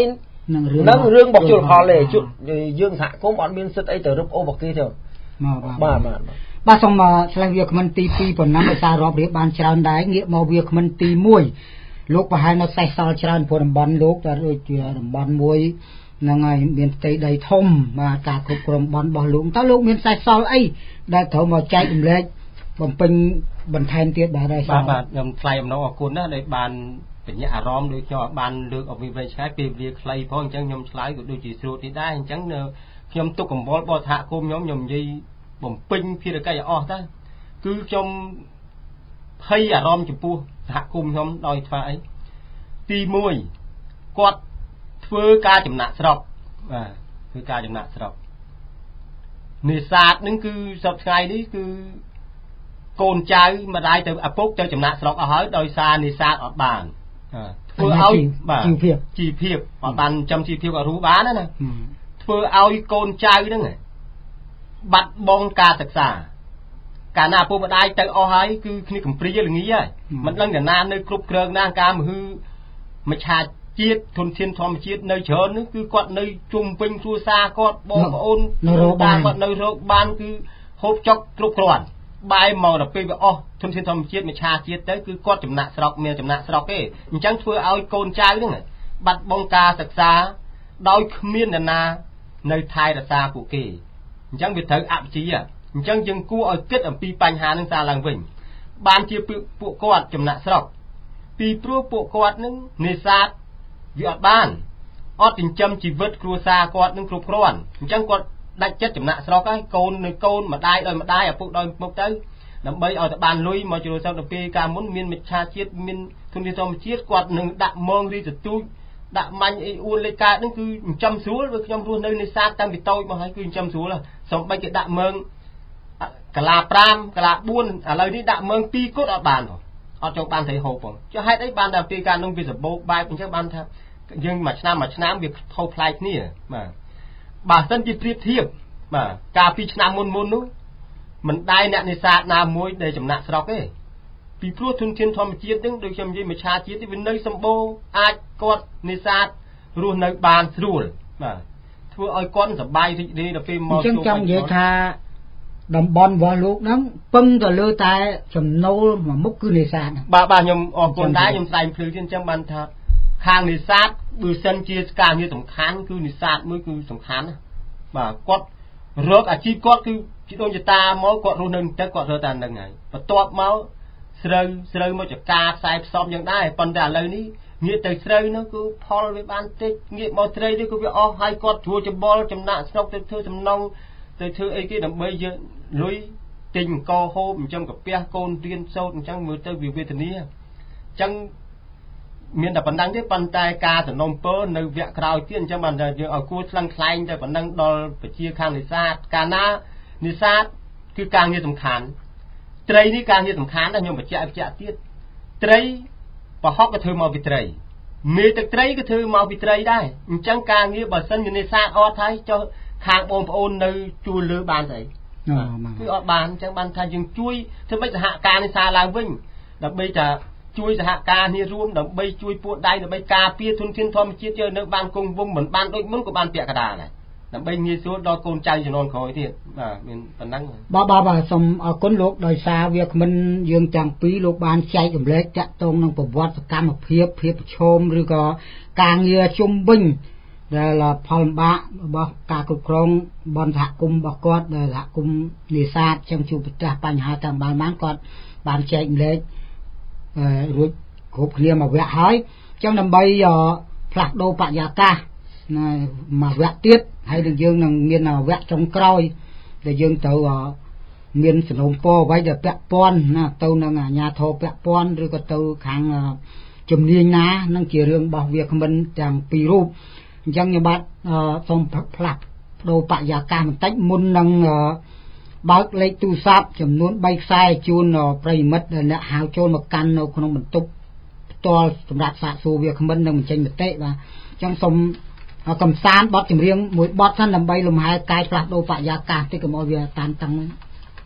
នឹងរឿងនឹងរឿងរបស់ជលផលទេយើងសហគមន៍អត់មានសិទ្ធិអីទៅរឹបអូបគេទេបាទបាទបាទសូមឆ្លើយវាគ្មិនទីពីរប៉ុណ្ណឹងដោយសាររាប់រៀបបានច្រើនដែរងាកមកវាគ្មិនទីមួយលោកប្រហែលនៅសេសសល់ច្រើនព្រោះតំបន់លោកតែដូចជាតំបន់មួយហ្នឹងហើយមានផ្ទៃដីធំបាទការគ្រប់គ្រងតំបន់របស់លោកតើលោកមានសេសសល់អីដែលត្រូវមកចែករំលែកបំពេញបន្ថែមទៀតបាទដែរបាទបាទខ្ញុំថ្លែងអំណរអគុណណាស់ដែលបានបញ្ញាអារម្មណ៍ដូចខ្ញុំបានលើកអវិវេឆ្ងាយពេលវេលាខ្លីផងអញ្ចឹងខ្ញុំឆ្លើយក៏ដូចជាស្រួលនេះដែរអញ្ចឹងខ្ញុំទុកកំបល់បោះសហគមន៍ខ្ញុំខ្ញុំនិយាយបំពេញភារកិច្ចឲ្យអស់តាគឺខ្ញុំភ័យអារម្មណ៍ចំពោះសហគមន៍ខ្ញុំដោយធ្វើអីទីមួយគាត់ធ្វើការចំណាក់ស្រុកបាទធ្វើការចំណាក់ស្រុកនេសាទនឹងគឺសពថ្ងៃនេះគឺកូនចៅម្ដាយទៅឪពុកទៅចំណាក់ស្រុកអស់ហើយដោយសារនេសាទអត់បានធ្វើឲ្យបាទជីវភាពជីវភាពអត់បានចំជីវភាពអត់រស់បានណាធ្វើឲ្យកូនចៅហ្នឹងបាត់បង់ការសិក្សាកាលណាឪពុកម្ដាយទៅអស់ហើយគឺគ្នាកំព្រាល្ងាហើយមិនដឹងកាលណានៅគ្រប់គ្រងណាការមហឺមច្ឆាជាតិធនធានធម្មជាតិនៅច្រើននោះគឺគាត់នៅជុំវិញគ្រួសារគាត់បងប្អូននៅរកបានគាត់នៅរកបានគឺហូបចុកគ្រប់គ្រាន់បែរមកដល់ពេលវាអស់ធនធានធម្មជាតិមច្ឆាជាតិទៅគឺគាត់ចំណាក់ស្រុកមានចំណាក់ស្រុកទេអញ្ចឹងធ្វើឲ្យកូនចៅហ្នឹងបាត់បង់ការសិក្សាដោយគ្មាននរណានៅថែរក្សាពួកគេអញ្ចឹងវាត្រូវអព្យាអញ្ចឹងយើងគួរឲ្យគិតអំពីបញ្ហានឹងសារឡើងវិញបានជាពួកគាត់ចំណាក់ស្រុកពីព្រោះពួកគាត់នឹងនេសាទវាអត់បានអត់ចិញ្ចឹមជីវិតគ្រួសារគាត់នឹងគ្រប់គ្រាន់អញ្ចឹងគាត់ដាច់ចិត្តចំណាក់ស្រុកហើយកូននៅកូនម្ដាយដោយម្ដាយឪពុកដោយឪពុកទៅដើម្បីឲ្យតែបានលុយមកជ្រុលស្រុកទៅពេលកាលមុនមានមិច្ឆាជាតិមានធនធានធម្មជាតិគាត់នឹងដាក់មងរីទទូចដាក់មាញ់អីអួនលេខកើតនឹងគឺចិញ្ចឹមស្រួលព្រោះខ្ញុំរស់នៅនេសាទតាំងពីតូចមកហើយគឺចិញ្ចឹមស្រួលសំបីគេដាក់មងកាឡាប្រាំកាឡាបួនឥឡូវនេះដាក់មងពីរគត់អត់បានផងអត់ចង់បានត្រីហូបផងចុះហេតុអីបានតែពេលកាលនោះវាសម្បូរបែបអញ្ចឹងបានថាយើងមួយឆ្នាំមួយឆ្នាំវាខុសប្លែកគ្នាបាទបើសិនជាប្រៀបធៀបបាទកាលពីឆ្នាំមុនមុននោះមិនដែរអ្នកនេសាទណាមួយដែលចំណាក់ស្រុកទេពីព្រោះធនធានធម្មជាតិហ្នឹងដូចខ្ញុំនិយាយមច្ឆាជាតិវានៅសម្បូរអាចគាត់នេសាទរស់នៅបានស្រួលបាទធ្វើឲ្យគាត់សប្បាយរីករាយដល់ពេលមកជួបអញ្ចឹងចង់និយាយថាតំបន់របស់លោកហ្នឹងពឹងទៅលើតែចំណូលមួយមុខគឺនេសាទបាទបាទខ្ញុំអរគុណដែរខ្ញុំស្ដែងភ្លឺទៀតអញ្ចឹងបានថាខាងនេសាទបើសិនជាការងារសំខាន់គឺនេសាទមួយគឺសំខាន់ណាបាទគាត់រកអាជីពគាត់គឺជាដូចជាតាមកគាត់រស់នៅទឹកគាត់រកតែនឹងហើយបន្ទាប់មកស្រូវស្រូវមកចកាខ្សែផ្សំយ៉ាងដែរប៉ុន្តែឥឡូវនេះងាកទៅស្រូវនោះគឺផលវាបានតិចងាកមកត្រីនេះគឺវាអស់ហើយគាត់ជួចំបល់ចំណាក់ស្រុកទៅធ្វើសំណងទៅធ្វើអីគេដើម្បីយកលុយទិញអង្គហូបចិញ្ចឹមកាពះកូនរៀនសូត្រអញ្ចឹងមើលទៅវាវេទនាអញ្ចឹងមានតែប៉ុណ្ណឹងទេប៉ុន្តែការសំណុំពរនៅវគ្គក្រោយទៀតអញ្ចឹងបានតែយើងឲ្យគួរថ្លឹងថ្លែងតែប៉ុណ្ណឹងដល់ប្រជាខាងនេសាទកាលណានេសាទគឺការងារសំខាន់ត្រីនេះការងារសំខាន់ណាស់ខ្ញុំបញ្ជាក់បញ្ជាក់ទៀតត្រីប្រហុកក៏ធ្វើមកពីត្រីមេទឹកត្រីក៏ធ្វើមកពីត្រីដែរអញ្ចឹងការងារបើសិនជានេសាទអត់ហើយចុះខាងបងប្អូននៅជួលលើបានស្អីគឺអត់បានអញ្ចឹងបានថាយើងជួយធ្វើម៉េចសហការនេសាទឡើងវិញដើម្បីថាជួយសហការនេះរួមដើម្បីជួយពួកដៃដើម្បីការពារធនធានធម្មជាតិយើងនៅបានគង់វង្សមិនបានដូចមុនក៏បានពាក់កណ្ដាលដែរដើម្បីងាយស្រួលដល់កូនចៅជំនាន់ក្រោយទៀតបាទមានប៉ុណ្ណឹងបាទបាទបាទសូមអរគុណលោកដោយសារវាគ្មិនយើងទាំងពីរលោកបានចែករំលែកតាក់ទងនឹងប្រវត្តិសកម្មភាពភាពប្រឈមឬក៏ការងារជុំវិញដែលផលលំបាករបស់ការគ្រប់គ្រងបនសហគមន៍របស់គាត់ដែលសហគមន៍នេសាទចឹងជួបប្រទះបញ្ហាតាមបានបានគាត់បានចែករំលែកអឺរួចគ្រប់គ្នាមកវគ្គហើយចឹងដើម្បីផ្លាស់ប្ដូរបរិយាកាសមកវគ្គទៀតហើយនឹងយើងនឹងមានវគ្គចុងក្រោយដែលយើងត្រូវមានសំណូមពរអ្វីដែលពាក់ព័ន្ធណាទៅនឹងអាជ្ញាធរពាក់ព័ន្ធឬក៏ទៅខាងជំនាញណានឹងជារឿងរបស់វាគ្មិនទាំងពីររូបអញ្ចឹងខ្ញុំបាទសូមផ្លាស់ប្ដូរបរិយាកាសបន្តិចមុននឹងបើកលេខទូរស័ព្ទចំនួនបីខ្សែជូនប្រិយមិត្តដែលអ្នកហៅចូលមកកាន់នៅក្នុងបន្ទប់ផ្ទាល់សម្រាប់សាកសួរវាគ្មិននឹងបញ្ចេញមតិបាទអញ្ចឹងសូមកំសាន្តបទចម្រៀងមួយបទសិនដើម្បីលំហែកាយផ្លាស់ប្ដូរបរិយាកាសតិចកុំឲ្យវាតានតឹងហ្នឹង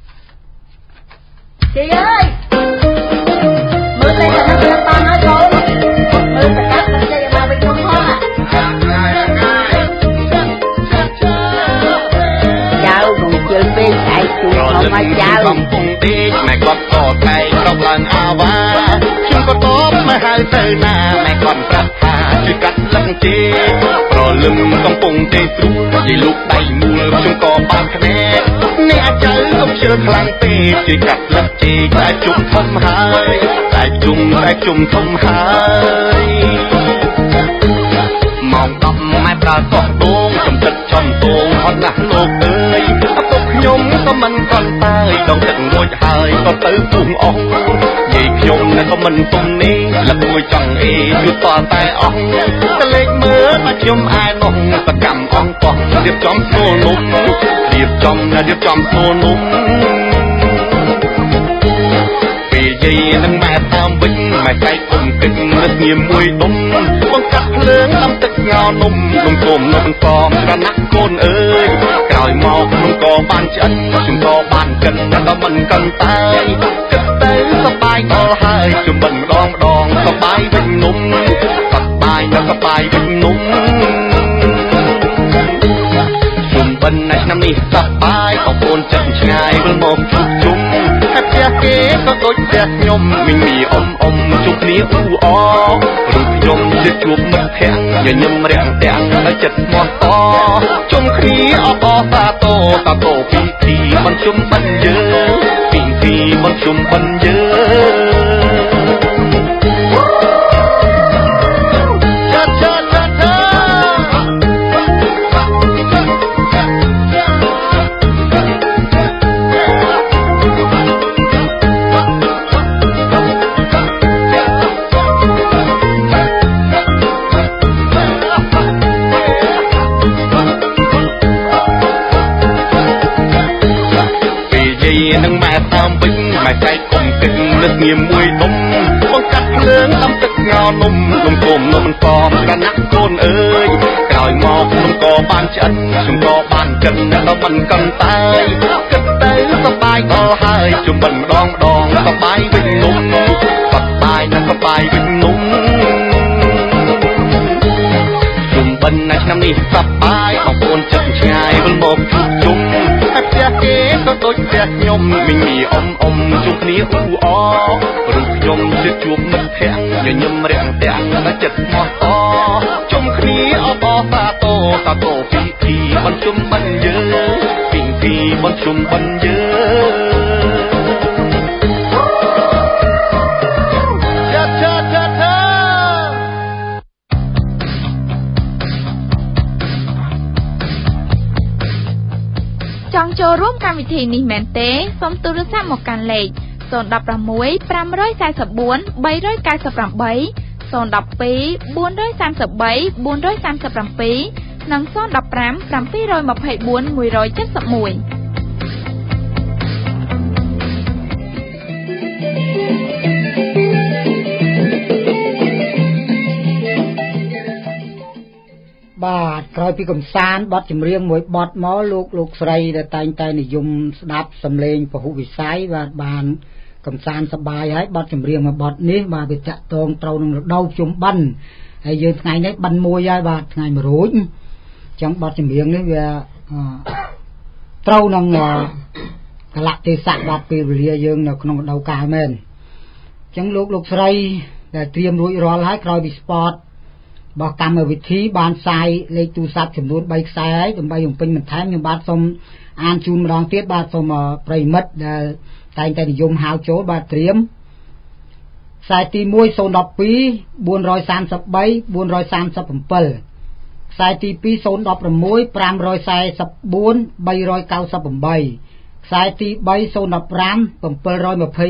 ជីអើយមើលលេខតែតាមហើយចូលមើលប្រកាសតែចេញមកវិញផងហ៎មកចៅកំពុងទីម៉ែគាត់ក៏តែក្រោកឡើងអាវ៉ាខ្ញុំក៏តបមកហៅទៅណាម៉ែគាត់ប្រាប់ថាជួយកាត់លឹកជេប្រលឹមកំពុងទេស្រួលនិយាយលោកដៃមូលខ្ញុំក៏បានភ្នែកអ្នកចៅកុំជឿខ្លាំងពេកជួយកាត់លឹកជេតែជុំធំហើយតែជុំតែជុំធំហើយម៉ោងដប់ម៉ែប្រើកោះដងចំទឹកចំតងហត់ណាស់លោកអើយឪពុកខ្ញុំក៏មិនគ្រាន់តែដងទឹករួចហើយក៏ទៅពុះអស់យាយខ្ញុំនៅក៏មិនទុំនេះលឹកមួយចង់អេយូរតតែអស់តលេចមើលមកខ្ញុំឯនោះសកម្មអង្កោះរៀបចំស្នូលនំរៀបចំរៀបចំស្នូលនំពេលយាយនឹងម៉ែតាមវិញម៉ែតែគុំគិតរឹកងារមួយដុំបង្កាត់ភ្លើងដាំទឹកងោនំនំគុំនំសំស្រណាក់កូនអើយក្រោយមកខ្ញុំក៏បានឆ្អិនខ្ញុំក៏បានកិនតែមិនកាន់តែគិតទៅសប្បាយដល់ហើយជំបិនម្ដងម្ដងសប្បាយវិញនំសប្បាយដល់សប្បាយវិញនំជំបិននៅឆ្នាំនេះសប្បាយបងប្អូនចិត្តឆ្ងាយវិលមកជួបជុំតែផ្ទះគេក៏ដូចផ្ទះខ្ញុំមីមីអ៊ំអ៊ំជួបគ្នាអ៊ូអរូបខ្ញុំជិតជួបមិត្តភក្តិញញឹមរាំងទាំងនៅចិត្តស្មោះតជុំគ្នាអបអសាទរតាតោពីទីមិនជុំបិណ្ឌយើងពីទីមិនជុំបិណ្ឌយើងនឹងម៉ែតាមវិញម៉ែចែកគុំទឹកនឹកងារមួយដុំបង្កាត់ភ្លើងដាំទឹកងោនំនំគុំនំមិនសមស្រណាក់កូនអើយក្រោយមកខ្ញុំក៏បានឆ្អិនខ្ញុំក៏បានកិនដល់មិនកាន់តែគិតទៅសប្បាយដល់ហើយជំបិនម្ដងម្ដងសប្បាយវិញនំសប្បាយណាស់សប្បាយវិញនំជំបិននៅឆ្នាំនេះសប្បាយបងប្អូនចិត្តឆ្ងាយវិលមកជួបជុំតែផ្ទះគេក៏ដូចផ្ទះខ្ញុំមីមីអ៊ំអ៊ំជួបគ្នាអ៊ូអរូបខ្ញុំជិតជួបមិត្តភក្តិញញឹមរាំងទាំងតែចិត្តស្មោះតជុំគ្នាអបអសាទរតាតោពីទីមិនជុំបិណ្ឌយើងពីទីមិនជុំបិណ្ឌយើងចង់ចូលរួមកម្មវិធីនេះមែនទេសូមទូរស័ព្ទមកកាន់លេខศูนย์ หก หก ห้า สี่ สี่ สี่ bốn 3 9 8 ศูนย์ หนึ่ง สอง สี่ สี่ สาม สี่ สี่ สี่ สี่ สาม สี่និង ศูนย์ หนึ่ง ห้า เจ็ด ยี่ สี่ หนึ่ง เจ็ด หนึ่งបាទក្រោយពីកំសាន្តបទចម្រៀងមួយបទមកលោកលោកស្រីដែលតែងតែនិយមស្ដាប់សំឡេងពហុវិស័យបាទបានកំសាន្តសប្បាយហើយបទចម្រៀងមួយបទនេះបាទវាតាក់ទងត្រូវនឹងរដូវជុំបិណ្ឌហើយយើងថ្ងៃនេះបិណ្ឌមួយហើយបាទថ្ងៃមួយរួចអញ្ចឹងបទចម្រៀងនេះវាត្រូវនឹងកលៈទេសៈបាទពេលវេលាយើងនៅក្នុងរដូវកាលមែនអញ្ចឹងលោកលោកស្រីដែលត្រៀមរួចរាល់ហើយក្រោយពីស្ពតរបស់កម្មវិធីបានផ្សាយលេខទូរស័ព្ទចំនួនបីខ្សែហើយដើម្បីបំពេញបន្ថែមខ្ញុំបាទសូមអានជូនម្ដងទៀតបាទសូមប្រិមិត្តដែលតែងតែនិយមហៅចូលបាទត្រៀមខ្សែទីមួយ ศูนย์ หนึ่ง สอง สี่ สาม สี่ 4 สาม 7ខ្សែទីពីរ ศูนย์ หนึ่ง หก ห้า สี่ 4 4 3 9 8ខ្សែទីបី ศูนย์ หนึ่ง ห้า 7 2 4 1 7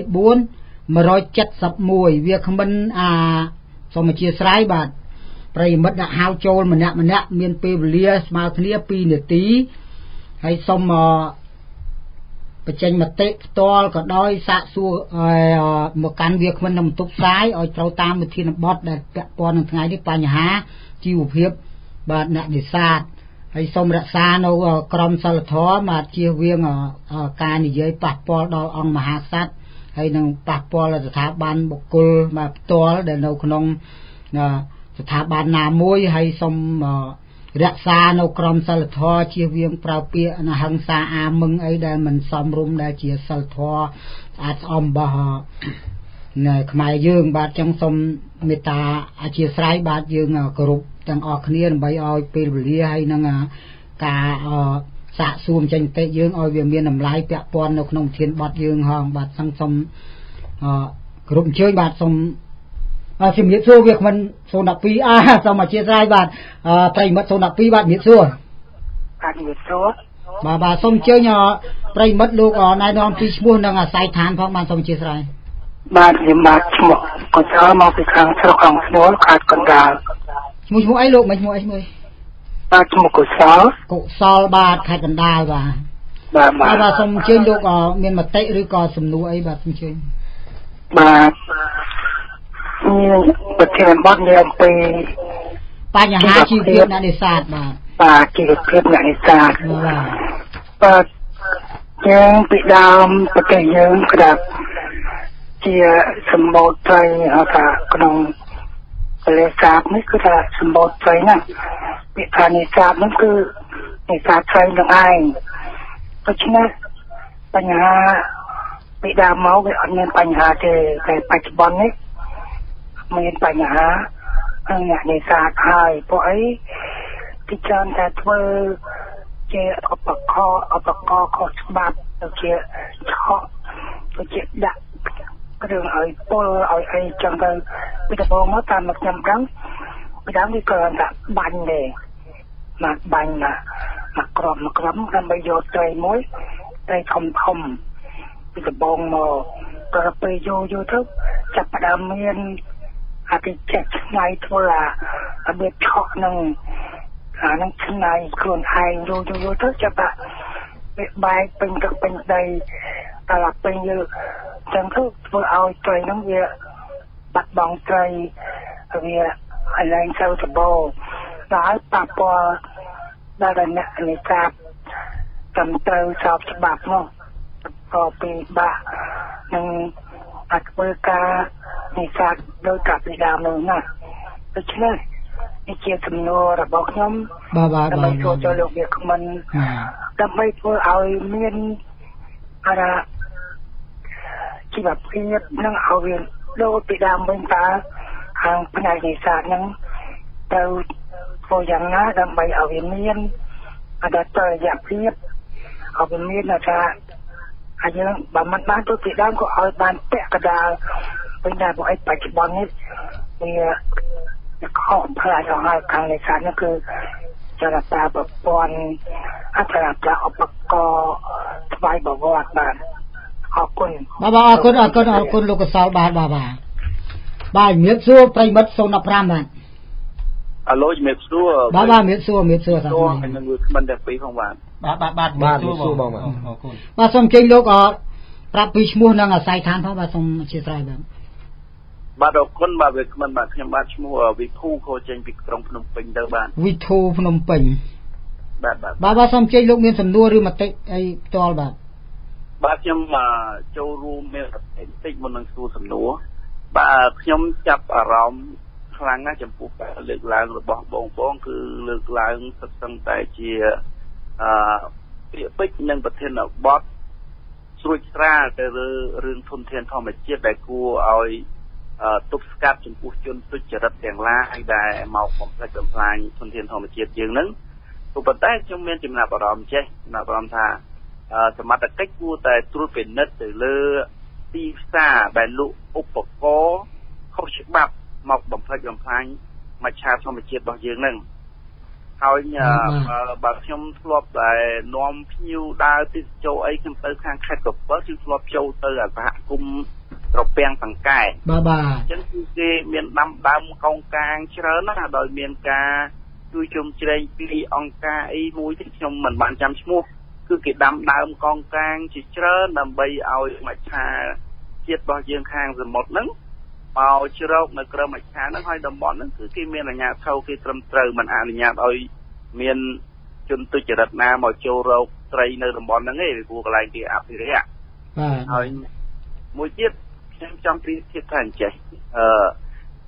1វាគ្មិនអាសូមអធិស្ឋានបាទប្រិមិត្តដាក់ហៅចូលម្នាក់ម្នាក់មានពេលវេលាស្មើគ្នាពីរនាទីហើយសូមបញ្ចេញមតិផ្ទាល់ក៏ដោយសាកសួរមកកាន់វាគ្មិននៅបន្ទប់ផ្សាយឲ្យត្រូវតាមវិធានបទដែលពាក់ព័ន្ធនឹងថ្ងៃនេះបញ្ហាជីវភាពបាទអ្នកនេសាទហើយសូមរក្សានៅក្រមសីលធម៌បាទជៀសវាងការនិយាយប៉ះពាល់ដល់អង្គមហាក្សត្រហើយនឹងប៉ះពាល់ដល់ស្ថាប័នបុគ្គលបាទផ្ទាល់ដែលនៅក្នុងស្ថាប័នណាមួយហើយសូមរក្សានៅក្រមសិលធម៌ជៀសវាងប្រើពាក្យអនហិង្សាអាមឹងអីដែលមិនសមរម្យដែលជាសិលធម៌ស្អាតស្អំរបស់ណែខ្មែរយើងបាទចឹងសូមមេត្តាអធិស្ឋានបាទយើងគោរពទាំងអស់គ្នាដើម្បីឲ្យពេលវេលាហើយនឹងការសាកសួរចេញតិយើងឲ្យវាមានតម្លៃពាក់ព័ន្ធនៅក្នុងធានបទយើងហងបាទសង្ឃសូមគោរពអញ្ជើញបាទសូមអរជំរាបសួរវាគ្មិនศูนย์ một haiអាសូមអធិស្ឋានបាទប្រិមិត្តศูนย์ một haiបាទជំរាបសួរបាទជំរាបសួរបាទបាទសូមអញ្ជើញប្រិមិត្តលោកណែនាំពីឈ្មោះនិងអាស័យដ្ឋានផងបាទសូមអធិស្ឋានបាទខ្ញុំបាទឈ្មោះកុសលមកពីខាងស្រុកអង្គស្នូលខេត្តកណ្ដាលឈ្មោះឈ្មោះអីលោកមិនឈ្មោះអីឈ្មោះបាទឈ្មោះកុសលកុសលបាទខេត្តកណ្ដាលបាទបាទបាទសូមអញ្ជើញលោកមានមតិឬក៏សំណួរអីបាទសូមអញ្ជើញបាទប្រធានបទនេះអំពីបញ្ហាជីវភាពអ្នកនេសាទបាទបាទជីវភាពអ្នកនេសាទបាទបាទយើងពីដើមប្រទេសយើងក្តាប់ជាសម្បូរត្រីហៅថាក្នុងប្រទេសសាបនេះគឺថាសម្បូរត្រីណាពីខាងនេសាទនោះគឺនេសាទត្រីនឹងឯងដូច្នេះបញ្ហាពីដើមមកវាអត់មានបញ្ហាទេតែបច្ចុប្បន្ននេះមានបញ្ហាអ្នកនេសាទហើយពួកអីទីច្រើនតែធ្វើជាឧបករណ៍ឧបករណ៍ខុសច្បាប់ទៅជាឆក់ទៅជាដាក់គ្រឿងឲ្យពលឲ្យអីចឹងទៅពីដំបូងមកតាមខ្ញុំដឹងពីដើមវាគ្រាន់តែបាញ់ទេមកបាញ់ណាមកក្រមមកក្រមដើម្បីយកត្រីមួយត្រីធំធំពីដំបូងមកដល់ពេលយូរយូរទៅចាប់ផ្ដើមមានអាទីចេះឆ្នៃធ្វើអារបៀបឆក់នឹងអានឹងឆ្នៃខ្លួនឯងយូរយូរទៅចាប់វាបែកពេញទឹកពេញដីដល់ពេលយើងចឹងទៅធ្វើឲ្យត្រីហ្នឹងវាបាត់បង់ត្រីវាឲ្យឡើងទៅសបោដល់ប៉ះពាល់ដល់អ្នកនេសាទត្រឹមត្រូវស្របច្បាប់នោះក៏ពីបាក់នឹងអាចធ្វើការនេសាទដោយកាពីដើមនោះណាដូច្នេះនេះជាសំណួររបស់ខ្ញុំបាទបាទដើម្បីចូលចូលលោកវាគ្មិនដើម្បីធ្វើឲ្យមានអារ៉ាជីវភាពនឹងឲ្យវាដូចពីដើមវិញតើខាងផ្នែកនេសាទហ្នឹងត្រូវធ្វើយ៉ាងណាដើម្បីឲ្យវាមានអត្តតរយភាពឲ្យវាមានថាហើយយើងបើមិនបានទៅពីដើមក៏ឲ្យបានពាក់កណ្ដាលវិញតែពួកឯងបច្ចុប្បន្ននេះវាខកផ្លាយអស់ហើយខាងនេសាទនេះគឺចរតាប្រព័ន្ធអធិរាឧបករណ៍ស្វ័យប្រវត្តិបាទអរគុណបាទបាទអរគុណអរគុណអរគុណលោកកសលបាទបាទបាទបាទជំរាបសួរប្រិមិត្តศูนย์ một haiបាទអាឡូជំរាបសួរបាទបាទជំរាបសួរជំរាបសួរបាទហើយនឹងវាគ្មិនតែពីរផងបាទបាទបាទបាទជំរាបសួរបងអរគុណបាទសូមចេញលោកអប្រាប់ពីឈ្មោះនិងអាស័យដ្ឋានផងបាទសូមអធិស្ឋានបាទបាទអរគុណបាទវាគ្មិនបាទខ្ញុំបាទឈ្មោះវិភូខូចេញពីក្រុងភ្នំពេញទៅបាទវិធូភ្នំពេញបាទបាទបាទបាទសូមចេញលោកមានសំណួរឬមតិអីផ្ទាល់បាទបាទខ្ញុំចូលរួមមានបន្តិចមុននឹងសួរសំណួរបាទខ្ញុំចាប់អារម្មណ៍ខ្លាំងណាស់ចំពោះការលើកឡើងរបស់បងបងគឺលើកឡើងសិតសឹងតែជាអឺពាក្យពេចន៍និងប្រធានបទស្រួចស្រាលទៅលើរឿងធនធានធម្មជាតិដែលគួរឲ្យទប់ស្កាត់ចំពោះជនទុច្ចរិតទាំងឡាយដែលមកបំផ្លិចបំផ្លាញធនធានធម្មជាតិយើងហ្នឹងប៉ុន្តែខ្ញុំមានចំណាប់អារម្មណ៍ចេះចំណាប់អារម្មណ៍ថាសមត្ថកិច្ចគួរតែត្រួតពិនិត្យទៅលើទីផ្សារដែលលក់ឧបករណ៍ខុសច្បាប់មកបំផ្លិចបំផ្លាញមច្ឆធម្មជាតិរបស់យើងហ្នឹងហើយបាទខ្ញុំធ្លាប់តែនាំភ្ញៀវដើរទេសចរអីខ្ញុំទៅខាងខេត្តកពិលគឺធ្លាប់ចូលទៅអាសហគមន៍ត្រពាំងសង្កែបាទបាទអញ្ចឹងគឺគេមានដាំដើមកោងកាងច្រើនណាស់ដោយមានការជួយជុំជ្រែងពីអង្គការអីមួយที่ខ្ញុំមិនបានចាំឈ្មោះគឺគេដាំដើមកោងកាងជាច្រើនដើម្បីឲ្យមច្ឆជាតិរបស់យើងខាងសមុទ្រហ្នឹងមកជ្រកនៅក្រឹមមច្ឆហ្នឹងហើយតំបន់ហ្នឹងគឺគេមានអាជ្ញាធរគេត្រឹមត្រូវមិនអនុញ្ញាតឲ្យមានជនទុច្ចរិតណាមកចូលរកត្រីនៅតំបន់ហ្នឹងទេព្រោះកន្លែងគេអភិរក្សបាទហើយមួយទៀតខ្ញុំចង់ព្រៀបធៀបថាអញ្ចេះអឺ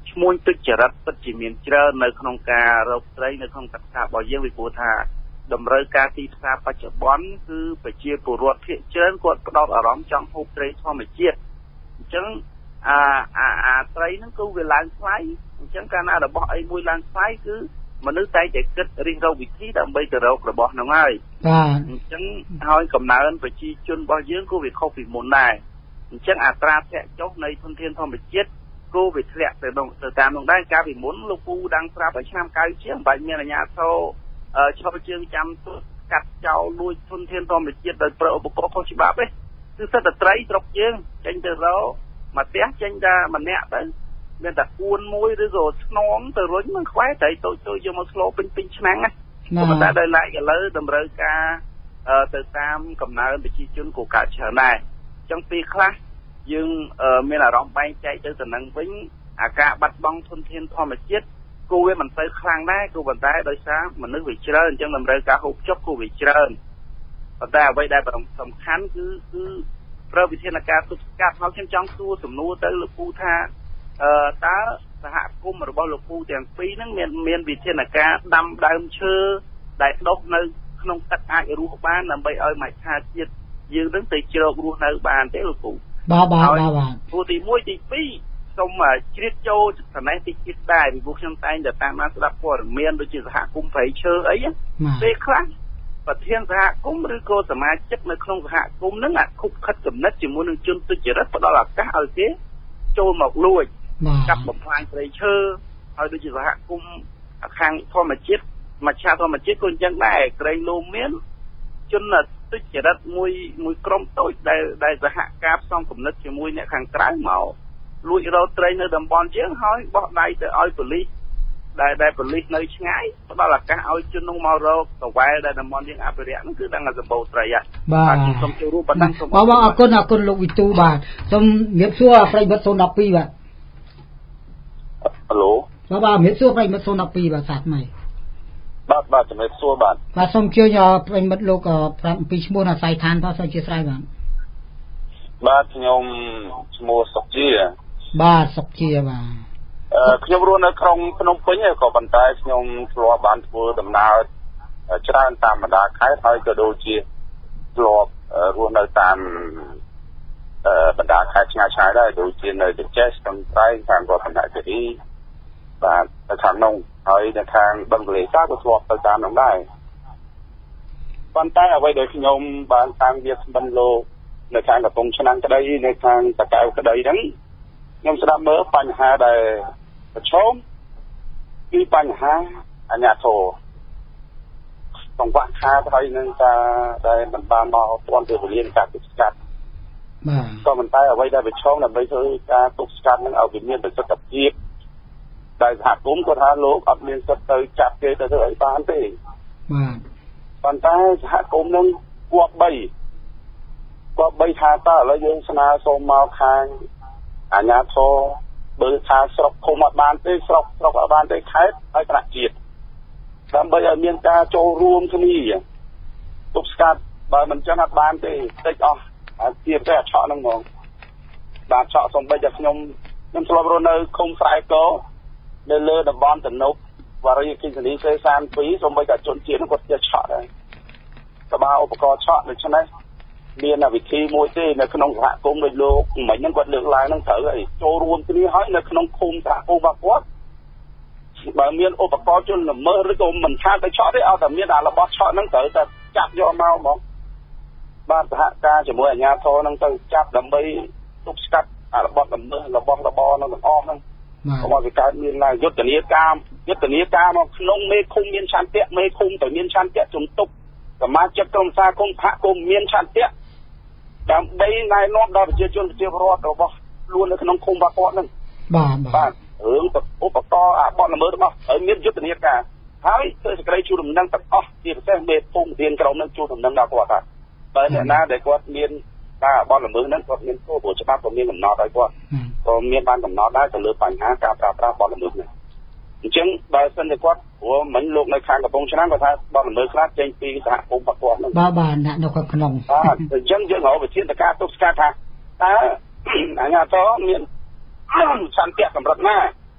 ឈ្មោះទឹកចរិតពិតជាមានច្រើននៅក្នុងការរកត្រីនៅក្នុងទឹកផ្សាររបស់យើងពីព្រោះថាតម្រូវការទីផ្សារបច្ចុប្បន្នគឺប្រជាពលរដ្ឋភាគច្រើនគាត់ផ្ដោតអារម្មណ៍ចង់ហូបត្រីធម្មជាតិអញ្ចឹងអាអាអាត្រីហ្នឹងគឺវាឡើងថ្លៃអញ្ចឹងកាលណារបស់អីមួយឡើងថ្លៃគឺមនុស្សតែតែគិតរិះរកវិធីដើម្បីទៅរករបស់ហ្នឹងហើយបាទអញ្ចឹងហើយកំណើនប្រជាជនរបស់យើងក៏វាខុសពីមុនដែរអញ្ចឹងអត្រាធ្លាក់ចុះនៃធនធានធម្មជាតិក៏វាធ្លាក់ទៅទៅតាមនោះដែរកាលពីមុនលោកពូដាំងប្រាប់ឲ្យឆ្នាំកៅជាងបាច់មានអាជ្ញាធរឈប់ជើងចាំទុកាត់ចោលលួចធនធានធម្មជាតិដោយប្រើឧបករណ៍ខុសច្បាប់ទេគឺសិតតែត្រីស្រុកយើងចេញទៅរកមកផ្ទះចេញតែម្នាក់ទៅមានតែគួនមួយឬក៏ស្នងទៅរុញមិនខ្វែត្រីតូចតូចយកមកស្លពេញពេញឆ្នាំងណាប៉ុន្តែដោយឡែកឥឡូវតម្រូវការទៅតាមកំណើនប្រជាជនក៏កើតច្រើនដែរអញ្ចឹងពេលខ្លះយើងមានអារម្មណ៍បែងចែកទៅទៅនឹងវិញអាការបាត់បង់ធនធានធម្មជាតិគូវាមិនទៅខ្លាំងដែរគូប៉ុន្តែដោយសារមនុស្សវាច្រើនអញ្ចឹងតម្រូវការហូបចុកគូវាច្រើនប៉ុន្តែអ្វីដែលសំខាន់គឺគឺប្រើវិធានការទប់ស្កាត់ហើយខ្ញុំចង់សួរសំណួរទៅលោកពូថាអឺតើសហគមន៍របស់លោកពូទាំងពីរហ្នឹងមានមានវិធានការដាំដើមឈើដែលដុះនៅក្នុងទឹកអាចរស់បានដើម្បីឲ្យមច្ឆជាតិយើងនឹងទៅជ្រករស់នៅបានទេលោកពូបាទបាទបាទពូទីមួយទីពីរសូមជ្រៀតចូលចំណេះតិចតិចដែរពីព្រោះខ្ញុំតែងតែតាមបានស្ដាប់ព័ត៌មានដូចជាសហគមន៍ព្រៃឈើអីពេលខ្លះប្រធានសហគមន៍ឬក៏សមាជិកនៅក្នុងសហគមន៍ហ្នឹងអាខុបខិតកំណត់ជាមួយនឹងជនទុច្ចរិតផ្ដល់ឱកាសឲ្យគេចូលមកលួចកាប់បំផ្លាញព្រៃឈើហើយដូចជាសហគមន៍ខាងធម្មជាតិមច្ឆធម្មជាតិក៏អញ្ចឹងដែរក្រែងលោមានជនទុច្ចរិតមួយមួយក្រុមតូចដែលដែលសហការផ្សំគំនិតជាមួយអ្នកខាងក្រៅមកលួចរកត្រីនៅតំបន់យើងហើយបោះដៃទៅឲ្យប៉ូលីសដែលដែលប៉ូលីសនៅឆ្ងាយផ្ដល់ឱកាសឲ្យជននោះមករកតវ៉ែដែលតំបន់យើងអភិរក្សហ្នឹងគឺដឹងតែសម្បូរត្រីហ่ะបាទសូមចូលរួមប៉ុណ្ណឹងសូមបាទអរគុណអរគុណលោកវិទូបាទសូមជំរាបសួរប្រិយមិត្តศูนย์ដប់ពីរបាទហៅឡូបាទបាទជំរាបសួរប្រិយមិត្តศูนย์ដប់ពីរបាទសាស្ត្រម៉ៃបាទបាទជំរាបសួរបាទបាទសូមជឿញប្រិយមិត្តលោកប្រាប់អំពីឈ្មោះអាស័យដ្ឋានផងសូមអធិស្ឋានបាទបាទខ្ញុំឈ្មោះសុកជាបាទសុកជាបាទអឺខ្ញុំរស់នៅក្រុងភ្នំពេញក៏ប៉ុន្តែខ្ញុំធ្លាប់បានធ្វើដំណើរច្រើនតាមបណ្ដាខេត្តហើយក៏ដូចជាធ្លាប់រស់នៅតាមបណ្ដាខេត្តឆ្ងាយឆ្ងាយដែរដូចជានៅទៅចេះស្ទឹងត្រែងខាងរដ្ឋនគិរីបាទនៅខាងនោះហើយនៅខាងបឹងទន្លេសាបក៏ធ្លាប់ទៅតាមនោះដែរប៉ុន្តែអ្វីដែលខ្ញុំបានតាមវាស្បិនលោកនៅខាងកំពង់ឆ្នាំងក្តីនៅខាងតាកែវក្តីហ្នឹងខ្ញុំស្ដាប់មើលបញ្ហាដែលប្រឈមគឺបញ្ហាអាជ្ញាធរកង្វះខាតហើយនឹងការដែលមិនបានមកទាន់ពេលវេលានៃការទប់ស្កាត់បាទក៏ប៉ុន្តែអ្វីដែលប្រឈមដើម្បីធ្វើការទប់ស្កាត់នឹងឲ្យវាមានប្រសិទ្ធភាពដែលសហគមន៍គាត់ថាលោកអត់មានសិទ្ធិទៅចាប់គេទៅធ្វើអីបានទេបាទប៉ុន្តែសហគមន៍នឹងគួរបីគួរបីថាតើឥឡូវយើងស្នើសូមមកខាងអាជ្ញាធរបើថាស្រុកឃុំអត់បានទេស្រុកស្រុកអត់បានទេខេត្តហើយថ្នាក់ជាតិដើម្បីឲ្យមានការចូលរួមគ្នាទប់ស្កាត់បើមិនចឹងអត់បានទេតិចអស់អាជាតែឆក់ហ្នឹងហ្មងបាទឆក់សំបីតែខ្ញុំខ្ញុំធ្លាប់រស់នៅឃុំស្រែកោនៅលើតំបន់តំណប់វ៉ារីគិសនីសេសានពីរសំបីតែជនជាតិគាត់ចេះឆក់ដែរតើឧបករណ៍ឆក់ដូច្នេះមានវិធីមួយទេនៅក្នុងសហគមន៍ដូចលោកមិញហ្នឹងគាត់លើកឡើងហ្នឹងត្រូវហើយចូលរួមគ្នាហើយនៅក្នុងឃុំសហគមន៍របស់គាត់បើមានឧបករណ៍ជនល្មើសឬក៏មិនខាតទៅឆក់ទេឲ្យតែមានអារបស់ឆក់ហ្នឹងត្រូវតែចាប់យកមកហ្មងបាទសហការជាមួយអាជ្ញាធរហ្នឹងទៅចាប់ដើម្បីទប់ស្កាត់អារបស់ល្មើសរបស់របរហ្នឹងទាំងអស់ហ្នឹងកុំឲ្យវាកើតមានឡើងយុទ្ធនាការយុទ្ធនាការមកក្នុងមេឃុំមានឆន្ទៈមេឃុំទៅមានឆន្ទៈជំទប់សមាជិកក្រុមសាគមសហគមន៍មានឆន្ទៈដើម្បីណែនាំដល់ប្រជាជនប្រជាពលរដ្ឋរបស់ខ្លួននៅក្នុងឃុំរបស់គាត់ហ្នឹងបាទបាទរឿងឧបករណ៍អាបទល្មើសរបស់ហើយមានយុទ្ធនាការហើយធ្វើសេចក្តីជួលដំណឹងទាំងអស់ជាពិសេសមេភូមិធានក្រុមហ្នឹងជួលដំណឹងដល់គាត់ថាបើអ្នកណាដែលគាត់មានការបទល្មើសហ្នឹងគាត់មានគោលព្រោះច្បាប់ក៏មានកំណត់ឲ្យគាត់ក៏មានបានកំណត់ដែរទៅលើបញ្ហាការប្រើប្រាស់បទល្មើសហ្នឹងអញ្ចឹងបើសិនជាគាត់ព្រោះមិញលោកនៅខាងកំពង់ឆ្នាំងគាត់ថាបទល្មើសខ្លះចេញពីសហគមន៍របស់គាត់ហ្នឹងបាទបាទអ្នកនៅក្នុងបាទអញ្ចឹងយើងរកវិធានការទប់ស្កាត់ថាតើអាជ្ញាធរមានឆន្ទៈកម្រិតណា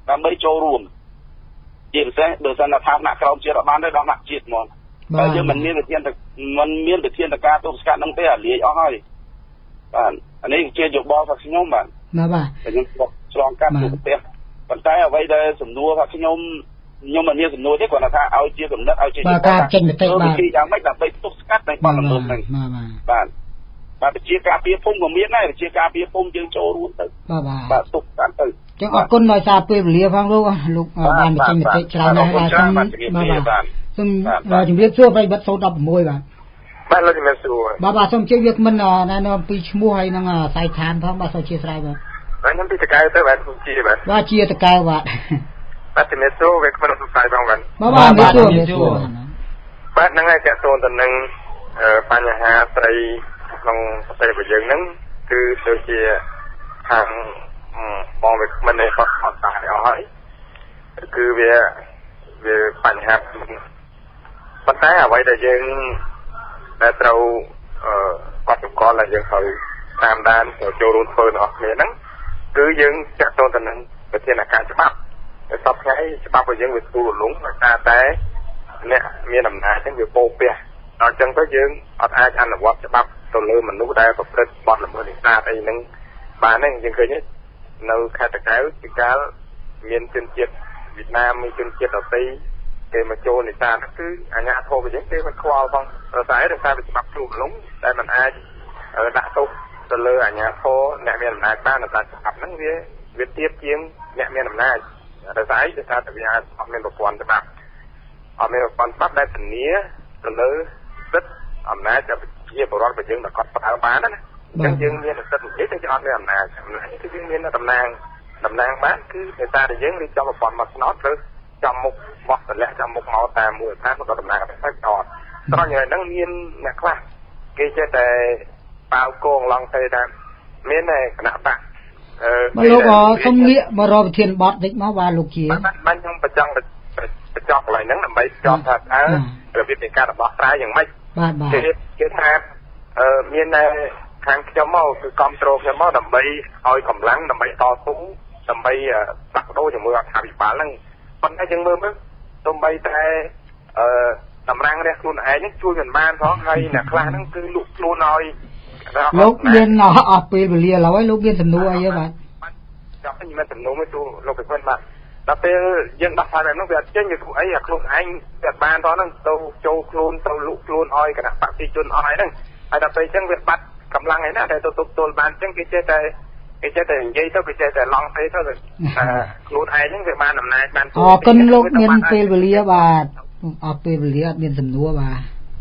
ដើម្បីចូលរួមជាពិសេសដោយសារថាថ្នាក់ក្រោមជាតិបានទៅដល់ថ្នាក់ជាតិហ្មងបើយើងមិនមានវិធានមិនមានវិធានការទប់ស្កាត់នឹងទេអាលាយអស់ហើយបាទអានេះជាយោបល់របស់ខ្ញុំបាទបាទបាទខ្ញុំឆ្លងកាត់ទូប្រទេសប៉ុន្តែអ្វីដែលសំណួររបស់ខ្ញុំខ្ញុំមិនមានសំណួរទេគ្រាន់តែថាឲ្យជាកំណត់ឲ្យជាបាទការចេញមតិបាទវិធីយ៉ាងម៉េចដើម្បីទប់ស្កាត់នៃបទល្មើសហ្នឹងបាទបាទវិជាការពារភូមិក៏មានដែរវិជាការពារភូមិយើងចូលរួមទៅបាទបាទបាទទប់ស្កាត់ទៅចឹងអរគុណដោយសារពេលវេលាផងលោកលោកបានបញ្ចេញមតិច្រើនណាស់ហើយសូមបាទសូមជម្រាបសួរប្រិយមិត្តศูนย์ หนึ่ง หกបាទបាទលោកជំរាបសួរបាទបាទសូមជម្រាបមិនណែនាំពីឈ្មោះហើយនឹងសាយឋានផងបាទសូមអធិស្ឋានបាទបាទខ្ញុំពីតកៅទៅបាទជាបាទបាទជាតកៅបាទបាទជំរាបសួរវាខ្ញុំសង្ស័យផងបាទបាទបាទជំរាបសួរបាទហ្នឹងហើយតើតូនទៅនឹងបញ្ហាស្រីក្នុងប្រទេសរបស់យើងហ្នឹងគឺដូចជាខាងបងវាមិនได้ខុសខុសតែអស់ហើយគឺវាវាបញ្ហាប៉ុន្តែអ្វីដែលយើងដែលត្រូវអឺកត់សម្គាល់ដែលយើងត្រូវតាមដានចូលរួមធ្វើរបស់គ្នាហ្នឹងគឺយើងចាក់តទៅនឹងប្រធានការច្បាប់តែសពថ្ងៃច្បាប់របស់យើងវាទូលរលុងដោយសារតែអ្នកមានអំណាចហ្នឹងវាពោពះដល់អញ្ចឹងទៅយើងអត់អាចអនុវត្តច្បាប់ទៅលើមនុស្សដែលប្រព្រឹត្តបទល្មើសនេសាទអីហ្នឹងបានទេយើងឃើញនៅខេត្តតាកែវពីកាលមានជនជាតិវៀតណាមមានជនជាតិដទៃគេមកចូលនេសាទគឺអាជ្ញាធរវិញគេមិនខ្វល់ផងតែតែដោយសារច្បាប់ទូលរលុងតែมันអាចដាក់ទោសទៅលើអាជ្ញាធរអ្នកមានអំណាចបានតែច្បាប់ហ្នឹងវាវាទៀបជាងអ្នកមានអំណាចដោយសារអីដោយសារតែវាអត់មានប្រព័ន្ធច្បាប់អត់មានប្រព័ន្ធច្បាប់ដែលធានាទៅលើសិទ្ធិអំណាចជាបរិបទរបស់យើងដែលគាត់ប្រើបានណាអញ្ចឹងយើងមានសិទ្ធិនិយាយតែអត់មានអំណាចអំណាចគឺយើងមានតំណាងតំណាងបានគឺដោយសារតែយើងរៀបចំប្រព័ន្ធមកស្នោតឬចំមុខបោះតម្លាក់ចំមុខមកតាមមូលដ្ឋានក៏តំណាងតែអត់ត្រង់យ៉ាងហ្នឹងមានអ្នកខ្លះគេចេះតែប៉ាវគងឡងទៅថាមានតែគណៈបកអឺបាទលោកសុំងាកមករកវិធានបទតិចមកបាទលោកជាបានខ្ញុំបញ្ចង់បញ្ចង់កន្លែងហ្នឹងដើម្បីចង់ថាតើរបៀបនៃការរបស់ស្រាយយ៉ាងម៉េចបាទបាទគេគេថាអឺមានតែខាងខ្ញុំមកគឺគ្រប់គ្រងខ្ញុំមកដើម្បីឲ្យកម្លាំងដើម្បីតស៊ូដើម្បីផ្លាស់ប្ដូរជាមួយរដ្ឋាភិបាលហ្នឹងប៉ុន្តែយើងមើលមើលទោះបីតែអឺតម្រាំងរះខ្លួនឯងហ្នឹងជួយមិនបានផងហើយអ្នកខ្លះហ្នឹងគឺលក់ខ្លួនឲ្យលោកមានអស់ពេលវេលាឡើយហើយលោកមានសំណួរអីបាទចាប់ខ្ញុំមានសំណួរមួយទូលោកពិវិនបាទដល់ពេលយើងដោះស្រាយបែបហ្នឹងវាអត់ចេញវាអីអាខ្លួនឯងវាបានផងហ្នឹងទៅចូលខ្លួនទៅលក់ខ្លួនឲ្យគណៈបព្វជិជនអស់ហ្នឹងហើយដល់ពេលអញ្ចឹងវាបាត់កម្លាំងឯណាដែលទៅទប់ទល់បានអញ្ចឹងគេចេះតែគេចេះតែនិយាយទៅគេចេះតែឡងទេទៅខ្លួនឯងហ្នឹងវាបានអំណាចបានអរគុណលោកមានពេលវេលាបាទអស់ពេលវេលាអត់មានសំណួរបាទ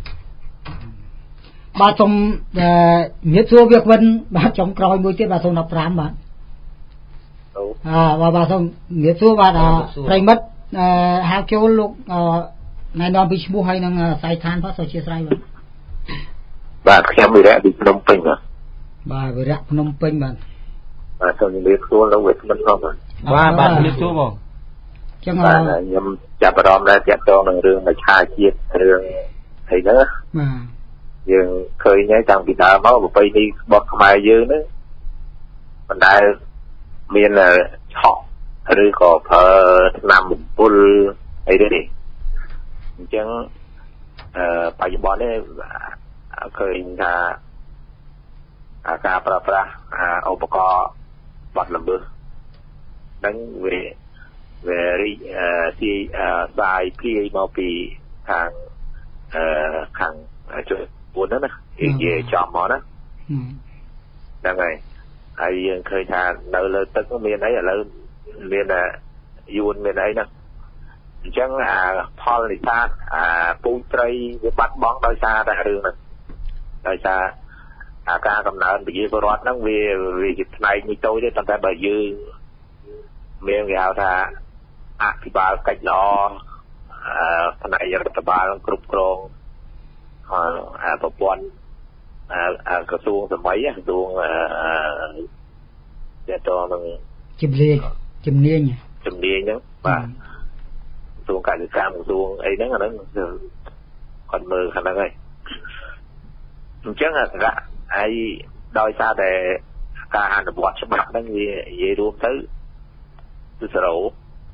បាទសូមជំរាបសួរវាគ្មិនបាទចុងក្រោយមួយទៀតបាទសូមដប់ប្រាំបាទអឺបាទបាទសូមជំរាបសួរបាទប្រិមិត្តហៅចូលលោកណែនាំពីឈ្មោះហើយនឹងសាយឋានផងសូមអធិស្ឋានបាទបាទខ្ញុំវិរៈពីភ្នំពេញបាទបាទវិរៈភ្នំពេញបាទបាទសូមជម្រាបសួរលោកវិស្មិនផងបាទបាទបាទជម្រាបសួរបងចឹងបាទខ្ញុំចាប់អារម្មណ៍ដែរទាក់ទងនឹងរឿងមច្ឆាជាតិរឿងអីហ្នឹងបាទយើងឃើញហើយតាំងពីដើមមកប្រពៃណីរបស់ខ្មែរយើងហ្នឹងមិនដែលមានឆក់ឬក៏ប្រើថ្នាំបំពុលអីទេអញ្ចឹងអឺបច្ចុប្បន្ននេះឃើញថាការប្រើប្រាស់ឧបករណ៍បាត់ល្មើសហ្នឹងវាវារីទីស្ាយព្រាយមកពីខាងអឺខាងជួយពួនហ្នឹងណាគេនិយាយចំមកណាហ្នឹងហើយហើយយើងឃើញថានៅលើទឹកមានអីឥឡូវមានយួនមានអីណាអញ្ចឹងអាផលនេសាទអាពូជត្រីវាបាត់បង់ដោយសារតែរឿងហ្នឹងដោយសារអាការកំណើនប្រជាពលរដ្ឋហ្នឹងវាវាជាផ្នែកមួយតូចទេប៉ុន្តែបើយើងមានគេហៅថាអភិបាលកិច្ចល្អអឺផ្នែករដ្ឋបាលគ្រប់គ្រងអាប្រព័ន្ធអាក្រសួងសម័យក្រសួងអឺតែតនឹងជំនាញជំនាញជំនាញហ្នឹងបាទក្រសួងកសិកម្មក្រសួងអីហ្នឹងអាហ្នឹងគាត់មើលខាងហ្នឹងហើយអញ្ចឹងអាសារៈហើយដោយសារតែការអនុវត្តច្បាប់ហ្នឹងវានិយាយរួមទៅគឺសរោ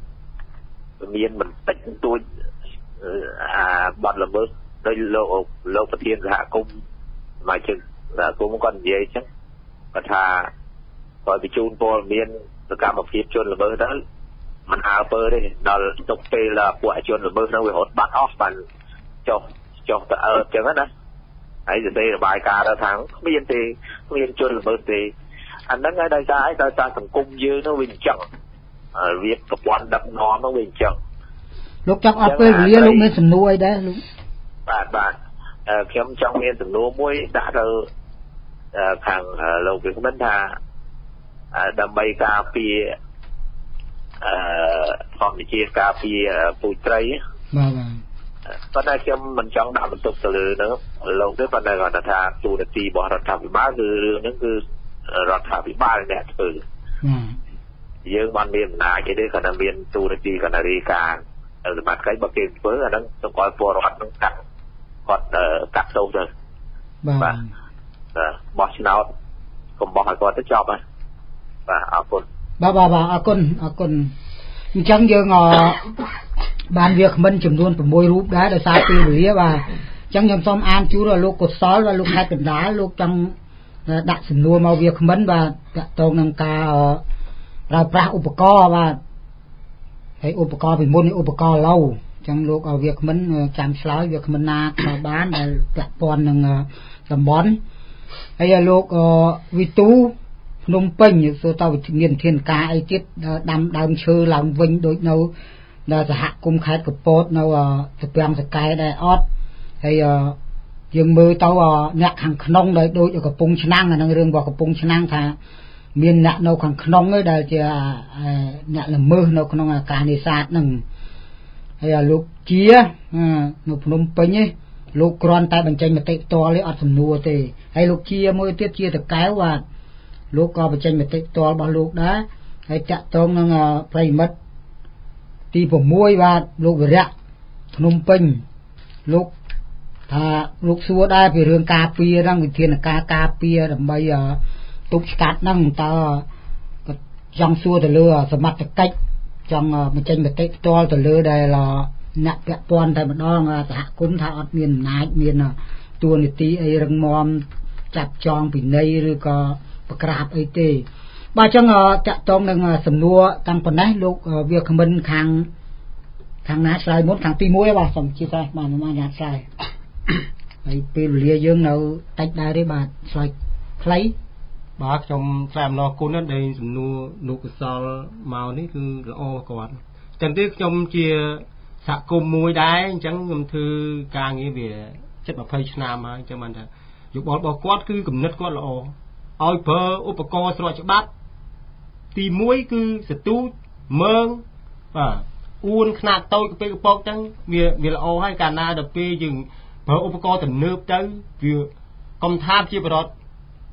មានបន្តិចតួចអាបាត់ល្មើសដោយលោកលោកប្រធានសហគមន៍មកជិះសហគមន៍គាត់និយាយចឹងគាត់ថាគាត់បញ្ជូនព័ត៌មានសកម្មភាពជនល្មើសទៅមិនអើពើទេដល់ទុកពេលពួកជនល្មើសហ្នឹងវារត់បាត់អស់បានចុះចុះទៅអើចឹងណាហើយទៅរបាយការណ៍ទៅថាគ្មានទេគ្មានជនល្មើសទេអាហ្នឹងហើយដោយសារអីដោយសារសង្គមយើងនោះវាអញ្ចឹងវាប្រព័ន្ធដឹកនាំនោះវាអញ្ចឹងលោកចង់អត់ពេលវេលាលោកមានសំណួរអីដែរលោកបាទបាទខ្ញុំចង់មានសំណួរមួយដាក់ទៅខាងលោកវិក្កាមថាដើម្បីការពារអឺធម្មជាតិការពារពូជត្រីបាទបាទប៉ុន្តែខ្ញុំមិនចង់ដាក់បន្ទុកទៅលើនោះលោកទេប៉ុន្តែគាត់ថាទូនាទីរបស់រដ្ឋាភិបាលគឺរឿងហ្នឹងគឺរដ្ឋាភិបាលអ្នកធ្វើយើងបានមានអំណាចទេគាត់ថាមានទូនាទីកណ្ដាលការសមត្ថកិច្ចបើគេធ្វើអាហ្នឹងទៅឲ្យពលរដ្ឋហ្នឹងកាត់គាត់កាត់ទោសទៅបាទបោះឆ្នោតកុំបោះឲ្យគាត់ទៅចប់ហើយបាទអរគុណបាទបាទបាទអរគុណអរគុណអញ្ចឹងយើងបានវាគ្មិនចំនួន6រូបដែរដោយសារពេលវេលាបាទអញ្ចឹងខ្ញុំសូមអានជូនលោកកុសលvàលោកខេត្តកណ្ដាលលោកចង់ដាក់សំណួរមកវាគ្មិនបាទតកតងនឹងការប្រើប្រាស់ឧបករណ៍បាទហើយឧបករណ៍ពីមុននេះឧបករណ៍ឡូវអញ្ចឹងលោកឲ្យវាគ្មិនចាំឆ្លើយវាគ្មិនណាក៏បានដែលពាក់ព័ន្ធនឹងតំបន់ហើយលោកវិទូភ្នំពេញសួរតើមានធានការអីទៀតដាំដើមឈើឡើងវិញដូចនៅដល់សហគមន៍ខេត្តកពតនៅត្រពាំងសកែដែរអត់ហើយយើងមើលទៅអ្នកខាងក្នុងដែលដូចកំពង់ឆ្នាំងអានឹងរឿងរបស់កំពង់ឆ្នាំងថាមានអ្នកនៅខាងក្នុងឯដែលជាអ្នកល្មើសនៅក្នុងការនេសាទហ្នឹងហើយលោកជានៅភ្នំពេញឯងលោកគ្រាន់តែបញ្ចេញមតិផ្ទាល់ទេអត់សំណួរទេហើយលោកជាមួយទៀតជាតកែវបាទលោកក៏បញ្ចេញមតិផ្ទាល់របស់លោកដែរហើយតាក់ទងនឹងប្រិមិត្តទី6បាទលោកវិរៈភ្នំពេញលោកថាលោកសួរដែរពីរឿងការពារហ្នឹងវិធានការការពារដើម្បីទប់ស្កាត់ហ្នឹងតើចង់សួរទៅលើសមត្ថកិច្ចចង់បញ្ចេញមតិផ្ទាល់ទៅលើដែលអ្នកពាក់ព័ន្ធតែម្ដងសហគមន៍ថាអត់មានអំណាចមានតួនាទីអីរឹងមាំចាប់ចងពិន័យឬក៏ប្រក្រាបអីទេបាទអញ្ចឹងតាក់ទងនឹងសំណួរតាំងប៉ុណ្ណេះលោកវាគ្មិនខាងខាងណាឆ្លើយមុនខាងទី1បាទសូមchia sẻបាទមកញ៉ាំឆ្លើយហើយពេលវេលាយើងនៅតិចដែរទេបាទឆ្លើយខ្លីបាទខ្ញុំថ្លែងអំណរគុណណាស់ដែលសំណួរលោកកសលមកនេះគឺល្អគាត់ចឹងទេខ្ញុំជាសហគមន៍មួយដែរអញ្ចឹងខ្ញុំធ្វើការងារវាជិត20ឆ្នាំហើយអញ្ចឹងបានថាយោបល់របស់គាត់គឺគំនិតគាត់ល្អឲ្យប្រើឧបករណ៍ស្របច្បាប់ទី1គឺសទូចមើងបាទអួនខ្នាតតូចទៅពេលកពកចឹងវាវាល្អហើយកាលណាដល់ពេលយើងប្រើឧបករណ៍ទំនើបទៅវាកុំថាជាបរិបទ1000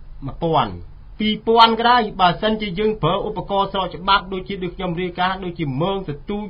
2000ក៏ដែរបើសិនជាយើងប្រើឧបករណ៍ស្របច្បាប់ដូចជាដូចខ្ញុំរាយការណ៍ដូចជាមើងសទូច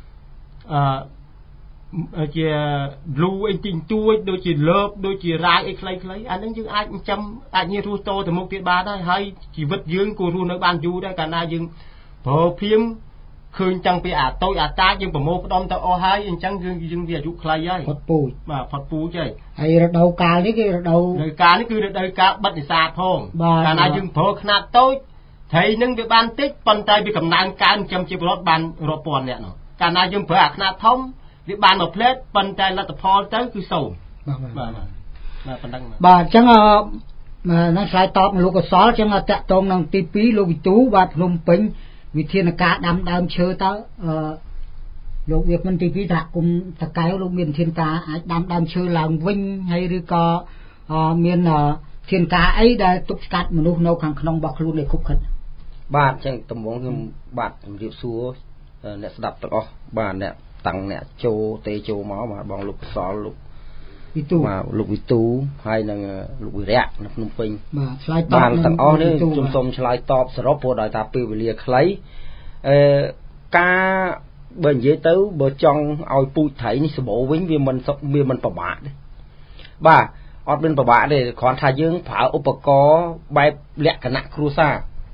អឺជាលូអីទីងទួយដូចជាលើបដូចជារាយអីខ្លីៗអានឹងយើងអាចចាំអាចញៀររស់តទៅមុខទៀតបានហើយហើយជីវិតយើងក៏រស់នៅបានយូរដែរកាលណាយើងប្រើភៀមឃើញតាំងពីអាតូចអាតាចយើងប្រមូលផ្ដុំទៅអស់ហើយអញ្ចឹងយើងយើងវាអាយុខ្លីហើយផុតពូជបាទផុតពូជហើយហើយរដូវកាលនេះគឺរដូវរដូវកាលនេះគឺរដូវកាលបិទនេសាទផងកាលណាយើងប្រើខ្នាតតូចត្រីនឹងវាបានតិចប៉ុន្តែវាកំណើនកើនចំជាប្រវត្តិបានរាប់ពាន់អ្នកនោះកាលណាយើងប្រើអាខ្នាតធំវាបានមួយផ្លែតប៉ុន្តែលទ្ធផលទៅគឺសូន្យបាទបាទបាទប៉ុណ្ណឹងបាទអញ្ចឹងនឹងឆ្លើយតបមកលោកកសលអញ្ចឹងតាក់ទងនឹងទី2លោកវិទូបាទភ្នំពេញវិធានការដាំដើមឈើតើអឺលោកវាគ្មិនទី2ថាគុំតកែវលោកមានវិធានការអាចដាំដើមឈើឡើងវិញហើយឬក៏មានវិធានការអីដែលទប់ស្កាត់មនុស្សនៅខាងក្នុងរបស់ខ្លួនឲ្យគ្រប់ខិតបាទអញ្ចឹងតំបងខ្ញុំបាទជំរាបសួរអ្នកស្ដាប់ទាំងអស់បាទអ្នកតាំងអ្នកចូលទេចូលមកបាទបងលោកកសលលោកវិទូបាទលោកវិទូហើយនឹងលោកវិរៈនៅភ្នំពេញបាទឆ្លើយតបបានទាំងអស់នេះខ្ញុំសូមឆ្លើយតបសរុបព្រោះដោយថាពេលវេលាខ្លីអឺការបើនិយាយទៅបើចង់ឲ្យពូជត្រីនេះសម្បូរវិញវាមិនវាមិនពិបាកទេបាទអត់មានពិបាកទេគ្រាន់ថាយើងប្រើឧបករណ៍បែបលក្ខណៈគ្រួសារ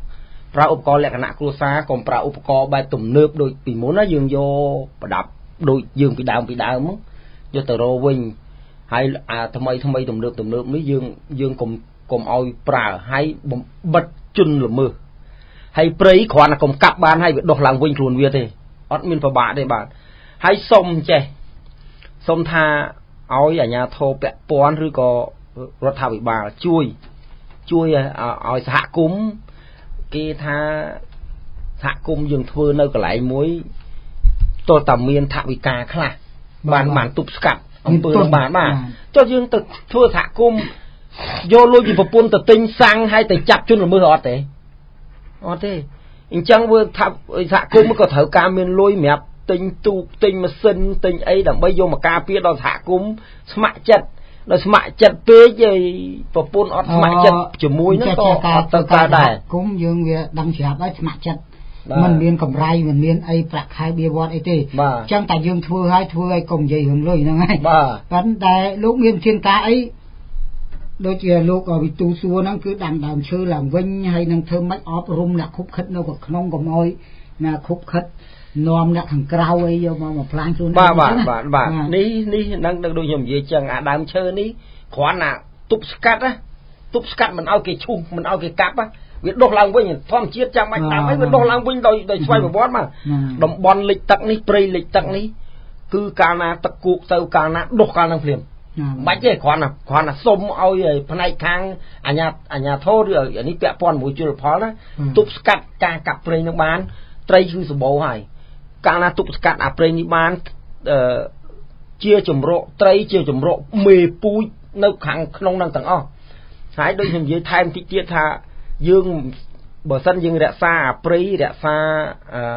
ប្រើឧបករណ៍លក្ខណៈគ្រួសារកុំប្រើឧបករណ៍បែបទំនើបដូចពីមុនណាយើងយកប្រដាប់ដូចយើងពីដើមពីដើមយកទៅរកវិញហើយអាថ្មីថ្មីទំនើបទំនើបនេះយើងយើងកុំកុំឲ្យប្រើហើយបំបិទជន់ល្មើសហើយព្រៃគ្រាន់តែកុំកាប់បានហើយវាដុះឡើងវិញខ្លួនវាទេអត់មានប្របាកទេបាទហើយសុំចេះសុំថាឲ្យអាជ្ញាធរពាក់ព័ន្ធឬក៏រដ្ឋាភិបាលជួយជួយឲ្យសហគមន៍គេថាសហគមន៍យើងធ្វើនៅកន្លែងមួយតើតាមានថវិកាខ្លះបានបានទប់ស្កាត់អំពើនឹងបានបាទចុះយើងទៅធ្វើសហគមន៍យកលុយពីប្រពន្ធទៅទិញសាំងហើយទៅចាប់ជនល្មើសអត់ទេអត់ទេអញ្ចឹងវាថាសហគមន៍ក៏ត្រូវការមានលុយសម្រាប់ទិញទូកទិញម៉ាស៊ីនទិញអីដើម្បីយកមកការពារដល់សហគមន៍ស្ម័គ្រចិត្តដល់ស្ម័គ្រចិត្តពេកឯប្រពន្ធអត់ស្ម័គ្រចិត្តជាមួយហ្នឹងក៏អត់ទៅកើតដែរគុំយើងវាដឹងស្រាប់ហើយស្ម័គ្រចិត្តมันមានកម្រៃมันមានអីប្រាក់ខែបៀវត្តអីទេអញ្ចឹងតែយើងធ្វើឲ្យធ្វើឲ្យកុំនិយាយរឿងលុយហ្នឹងហើយប៉ុន្តែលោកមានវិធានការអីដូចជាលោកវិទូសួរហ្នឹងគឺដាំដើមឈើឡើងវិញហើយនឹងធ្វើម៉េចអប់រំអ្នកខុបខិតនៅក្នុងកុំឲ្យអ្នកខុបខិតនាំអ្នកខាងក្រៅអីយកមកមកផ្លាញខ្លួនបាទបាទបាទបាទនេះនេះនឹងដូចខ្ញុំនិយាយចឹងអាដើមឈើនេះគ្រាន់តែទប់ស្កាត់ណាទប់ស្កាត់មិនឲ្យគេឈូសមិនឲ្យគេកាប់វាដុះឡើងវិញធម្មជាតិចាំបាច់តាមអីវាដុះឡើងវិញដោយដោយស្វ័យប្រវត្តិមកតំបន់លិចទឹកនេះព្រៃលិចទឹកនេះគឺកាលណាទឹកគោកទៅកាលណាដុះកាលនឹងភ្លាមមិនបាច់ទេគ្រាន់តែគ្រាន់តែសុំឲ្យផ្នែកខាងអាជ្ញាអាជ្ញាធរឬអានេះពាក់ព័ន្ធមួយជលផលណាទប់ស្កាត់ការកាប់ព្រៃនឹងបានត្រីគឺសម្បូរហើយកាលណាទប់ស្កាត់អាព្រៃនេះបានជាចម្រោកត្រីជាចម្រោកមេពូជនៅខាងក្នុងនឹងទាំងអស់ហើយដូចខ្ញុំនិយាយថែមតិចទៀតថាយើងបើសិនយើងរក្សាអាព្រៃរក្សាអឺ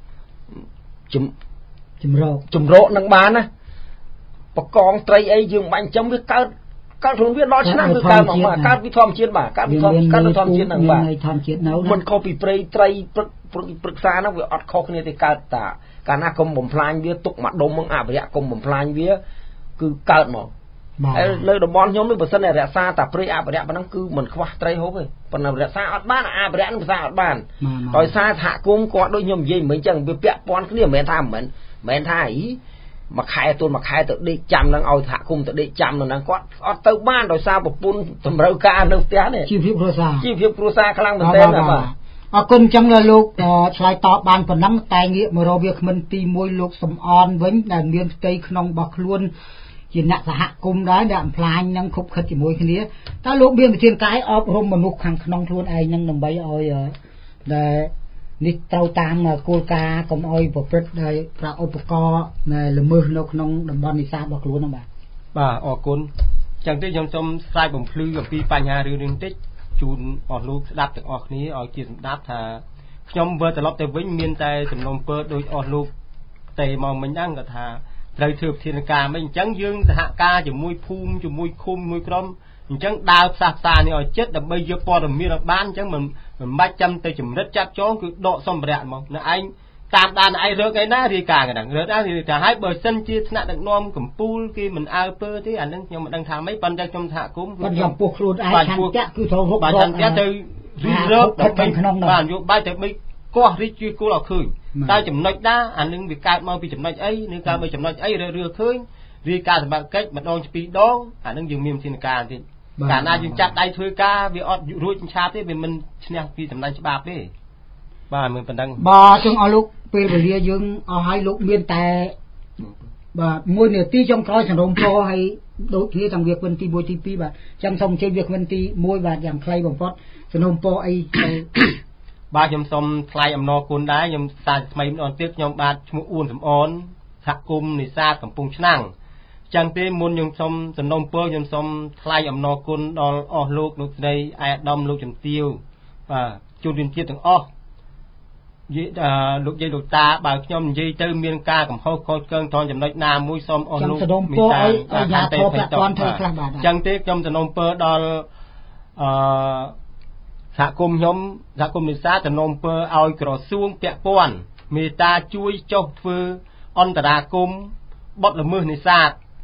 ចម្រោកចម្រោកនឹងបានណាបកងត្រីអីយើងបាញ់ចំវាកើតកើតខ្លួនវាដល់ឆ្នាំគឺកើតមកកើតពីធម្មជាតិបាទកើតពីធម្មកើតពីធម្មជាតិហ្នឹងបាទធម្មជាតិនៅមិនខុសពីព្រៃត្រីព្រឹកព្រឹក្សាហ្នឹងវាអត់ខុសគ្នាទេកើតតាកាលណាកុំបំផ្លាញវាទុកមកដុំមកអភិរក្សកុំបំផ្លាញវាគឺកើតមកហើយនៅតំបន់ខ្ញុំនេះបើសិនតែរក្សាតាព្រៃអភិរក្សប៉ុណ្ណឹងគឺមិនខ្វះត្រីហូបទេប៉ុន្តែរក្សាអត់បានអភិរក្សនឹងរក្សាអត់បានដោយសារសហគមន៍គាត់ដូចខ្ញុំនិយាយមិញអញ្ចឹងវាពាក់ព័ន្ធគ្នាមិនមែនថាមិនមែនថាអីមួយខែទល់មួយខែទៅដេកចាំនឹងឲ្យសហគមន៍ទៅដេកចាំនៅហ្នឹងគាត់អត់ទៅបានដោយសារប្រពន្ធតម្រូវការនៅផ្ទះនេះជីវភាពគ្រួសារជីវភាពគ្រួសារខ្លាំងមែនទែនណាបាទអរគុណចឹងលោកឆ្លើយតបបានប៉ុណ្ណឹងតែងាកមករកវាគ្មិនទីមួយលោកសំអនវិញដែលមានផ្ទៃក្នុងរបស់ខ្លួនជាអ្នកសហគមន៍ដែរដែលអំផ្លាញនឹងខុបខិតជាមួយគ្នាតើលោកមានវិធានការអប់រំមនុស្សខាងក្នុងខ្លួនឯងនឹងដើម្បីឲ្យដែលនេះត្រូវតាមគោលការណ៍កុំឲ្យប្រព្រឹត្តដោយប្រើឧបករណ៍ល្មើសនៅក្នុងតំបន់នេសាទរបស់ខ្លួនហ្នឹងបាទបាទអរគុណចឹងទេខ្ញុំសូមស្រាយបំភ្លឺអំពីបញ្ហារឿងនេះបន្តិចជូនអស់លោកស្ដាប់ទាំងអស់គ្នាឲ្យជាសម្ដាប់ថាខ្ញុំវិលត្រឡប់ទៅវិញមានតែសំណុំពើដោយអស់លោកតែមកមិញហ្នឹងគាត់ថាត្រូវធ្វើវិធានការមិនអញ្ចឹងយើងសហការជាមួយភូមិជាមួយឃុំមួយក្រុមអញ្ចឹងដើរផ្សះផ្សានេះឲ្យចិត្តដើម្បីយកព័ត៌មានឲ្យបានអញ្ចឹងមិនមិនបាច់ចាំទៅចម្រិតចាប់ចងគឺដកសម្ភារៈហ្មងនៅឯងតាមដានឯងរើកឯណារាយការណ៍កណ្ដឹងរើកណារាយការណ៍ឲ្យបើសិនជាថ្នាក់ដឹកនាំកម្ពុជាគេមិនអើពើទេអានឹងខ្ញុំមិនដឹងថាម៉េចប៉ុន្តែខ្ញុំថាគុំគាត់យកពោះខ្លួនឯងឆន្ទៈគឺត្រូវរកបាទឆន្ទៈទៅរីរើកដើម្បីបាទយកបាយទៅបីកោះរីជួយគូលឲ្យឃើញតែចំណុចណាអានឹងវាកើតមកពីចំណុចអីនៅកើតពីចំណុចអីរើរើឃើញរាយការណ៍សម្បត្តិកិច្ចម្ដងពីរដងអានឹងយើងមានវិធានការទៀតកាលណាយើងចាប់ដៃធ្វើការវាអត់រួចឆាប់ទេវាមិនឈ្នះពីសំណាញ់ច្បាប់ទេបាទមិនប៉ុណ្ណឹងបាទចឹងអស់លោកពេលវេលាយើងអស់ហើយលោកមានតែបាទមួយនាទីចុងក្រោយសរុបពោឲ្យដូចគ្នាទាំងវាគ្មិនទីមួយទីពីរបាទចឹងសូមអញ្ជើញវាគ្មិនទីមួយបាទយ៉ាងខ្លីបំផុតសរុបពោអីបាទខ្ញុំសូមថ្លែងអំណរគុណដែរខ្ញុំសារថ្មីម្ដងទៀតខ្ញុំបាទឈ្មោះអ៊ូនសំអនសហគមន៍នេសាទកំពង់ឆ្នាំងចឹងទេមុនខ្ញុំសូមសំណូមពរខ្ញុំសូមថ្លែងអំណរគុណដល់អស់លោកលោកស្រីអាយដាមលោកជំទាវបាទជួនរៀនជាតិទាំងអស់និយាយលោកយាយលោកតាបើខ្ញុំនិយាយទៅមានការកំហុសខុសឆ្គងត្រង់ចំណុចណាមួយសូមអស់លោកមេត្តាអាញាធិបតេយ្យធ្វើខ្លះបាទចឹងទេខ្ញុំសំណូមពរដល់អឺសហគមន៍ខ្ញុំសហគមន៍នេសាទសំណូមពរឲ្យក្រសួងពាក់ព័ន្ធមេត្តាជួយចុះធ្វើអន្តរាគមន៍បទល្មើសនេសាទ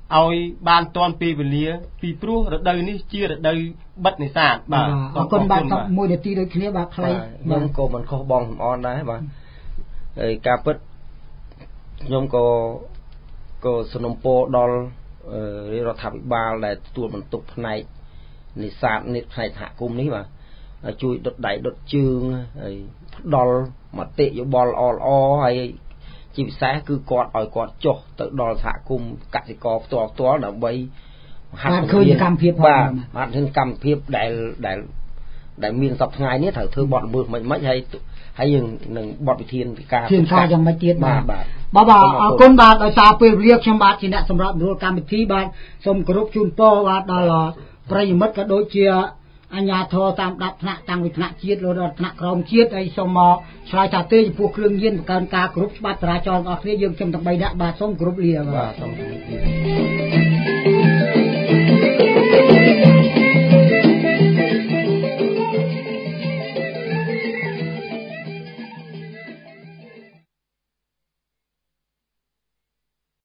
ឲ្យបានតាន់ពេលវេលាពីព្រោះរដូវនេះជារដូវបិទនេសាទបាទអរគុណបាទមួយនាទីដូចគ្នាបាទខ្លីខ្ញុំក៏មិនខុសបងសំអនដែរបាទហើយការពិតខ្ញុំក៏ក៏สนับสนุนដល់រដ្ឋាភិបាលដែលទទួលបន្ទុកផ្នែកនេសាទនេះផ្នែកសហគមន៍នេះបាទជួយដុតដៃដុតជើងហើយផ្ដល់មតិយោបល់ល្អៗហើយជាពិសេសគឺគាត់ឲ្យគាត់ចុះទៅដល់សហគមន៍កសិករផ្ទាល់ផ្ទាល់ដើម្បីហាត់ឃើញកម្មភាពបាទហាត់ឃើញកម្មភាពដែលដែលដែលមានសពថ្ងៃនេះត្រូវធ្វើបទល្មើសមិនមិនហើយហើយយើងនឹងបទវិធានការធានការយ៉ាងម៉េចទៀតបាទបាទបាទអរគុណបាទដោយសារពេលវេលាខ្ញុំបាទជាអ្នកសម្រាប់រួលកម្មវិធីបាទសូមគោរពជូនពរបាទដល់ប្រិយមិត្តក៏ដូចជាអញ្ញាធរតាមដាប់ថ្នាក់តាំងពីថ្នាក់ជាតិរហូតដល់ថ្នាក់ក្រោមជាតិហើយសូមមកឆ្លើយតាទេចំពោះគ្រឿងញៀនបង្កើនការគ្រប់ច្បាប់ចរាចរណ៍របស់គ្នាយើងខ្ញុំទាំងបីនាក់បាទសូមគោរពលាបាទសូម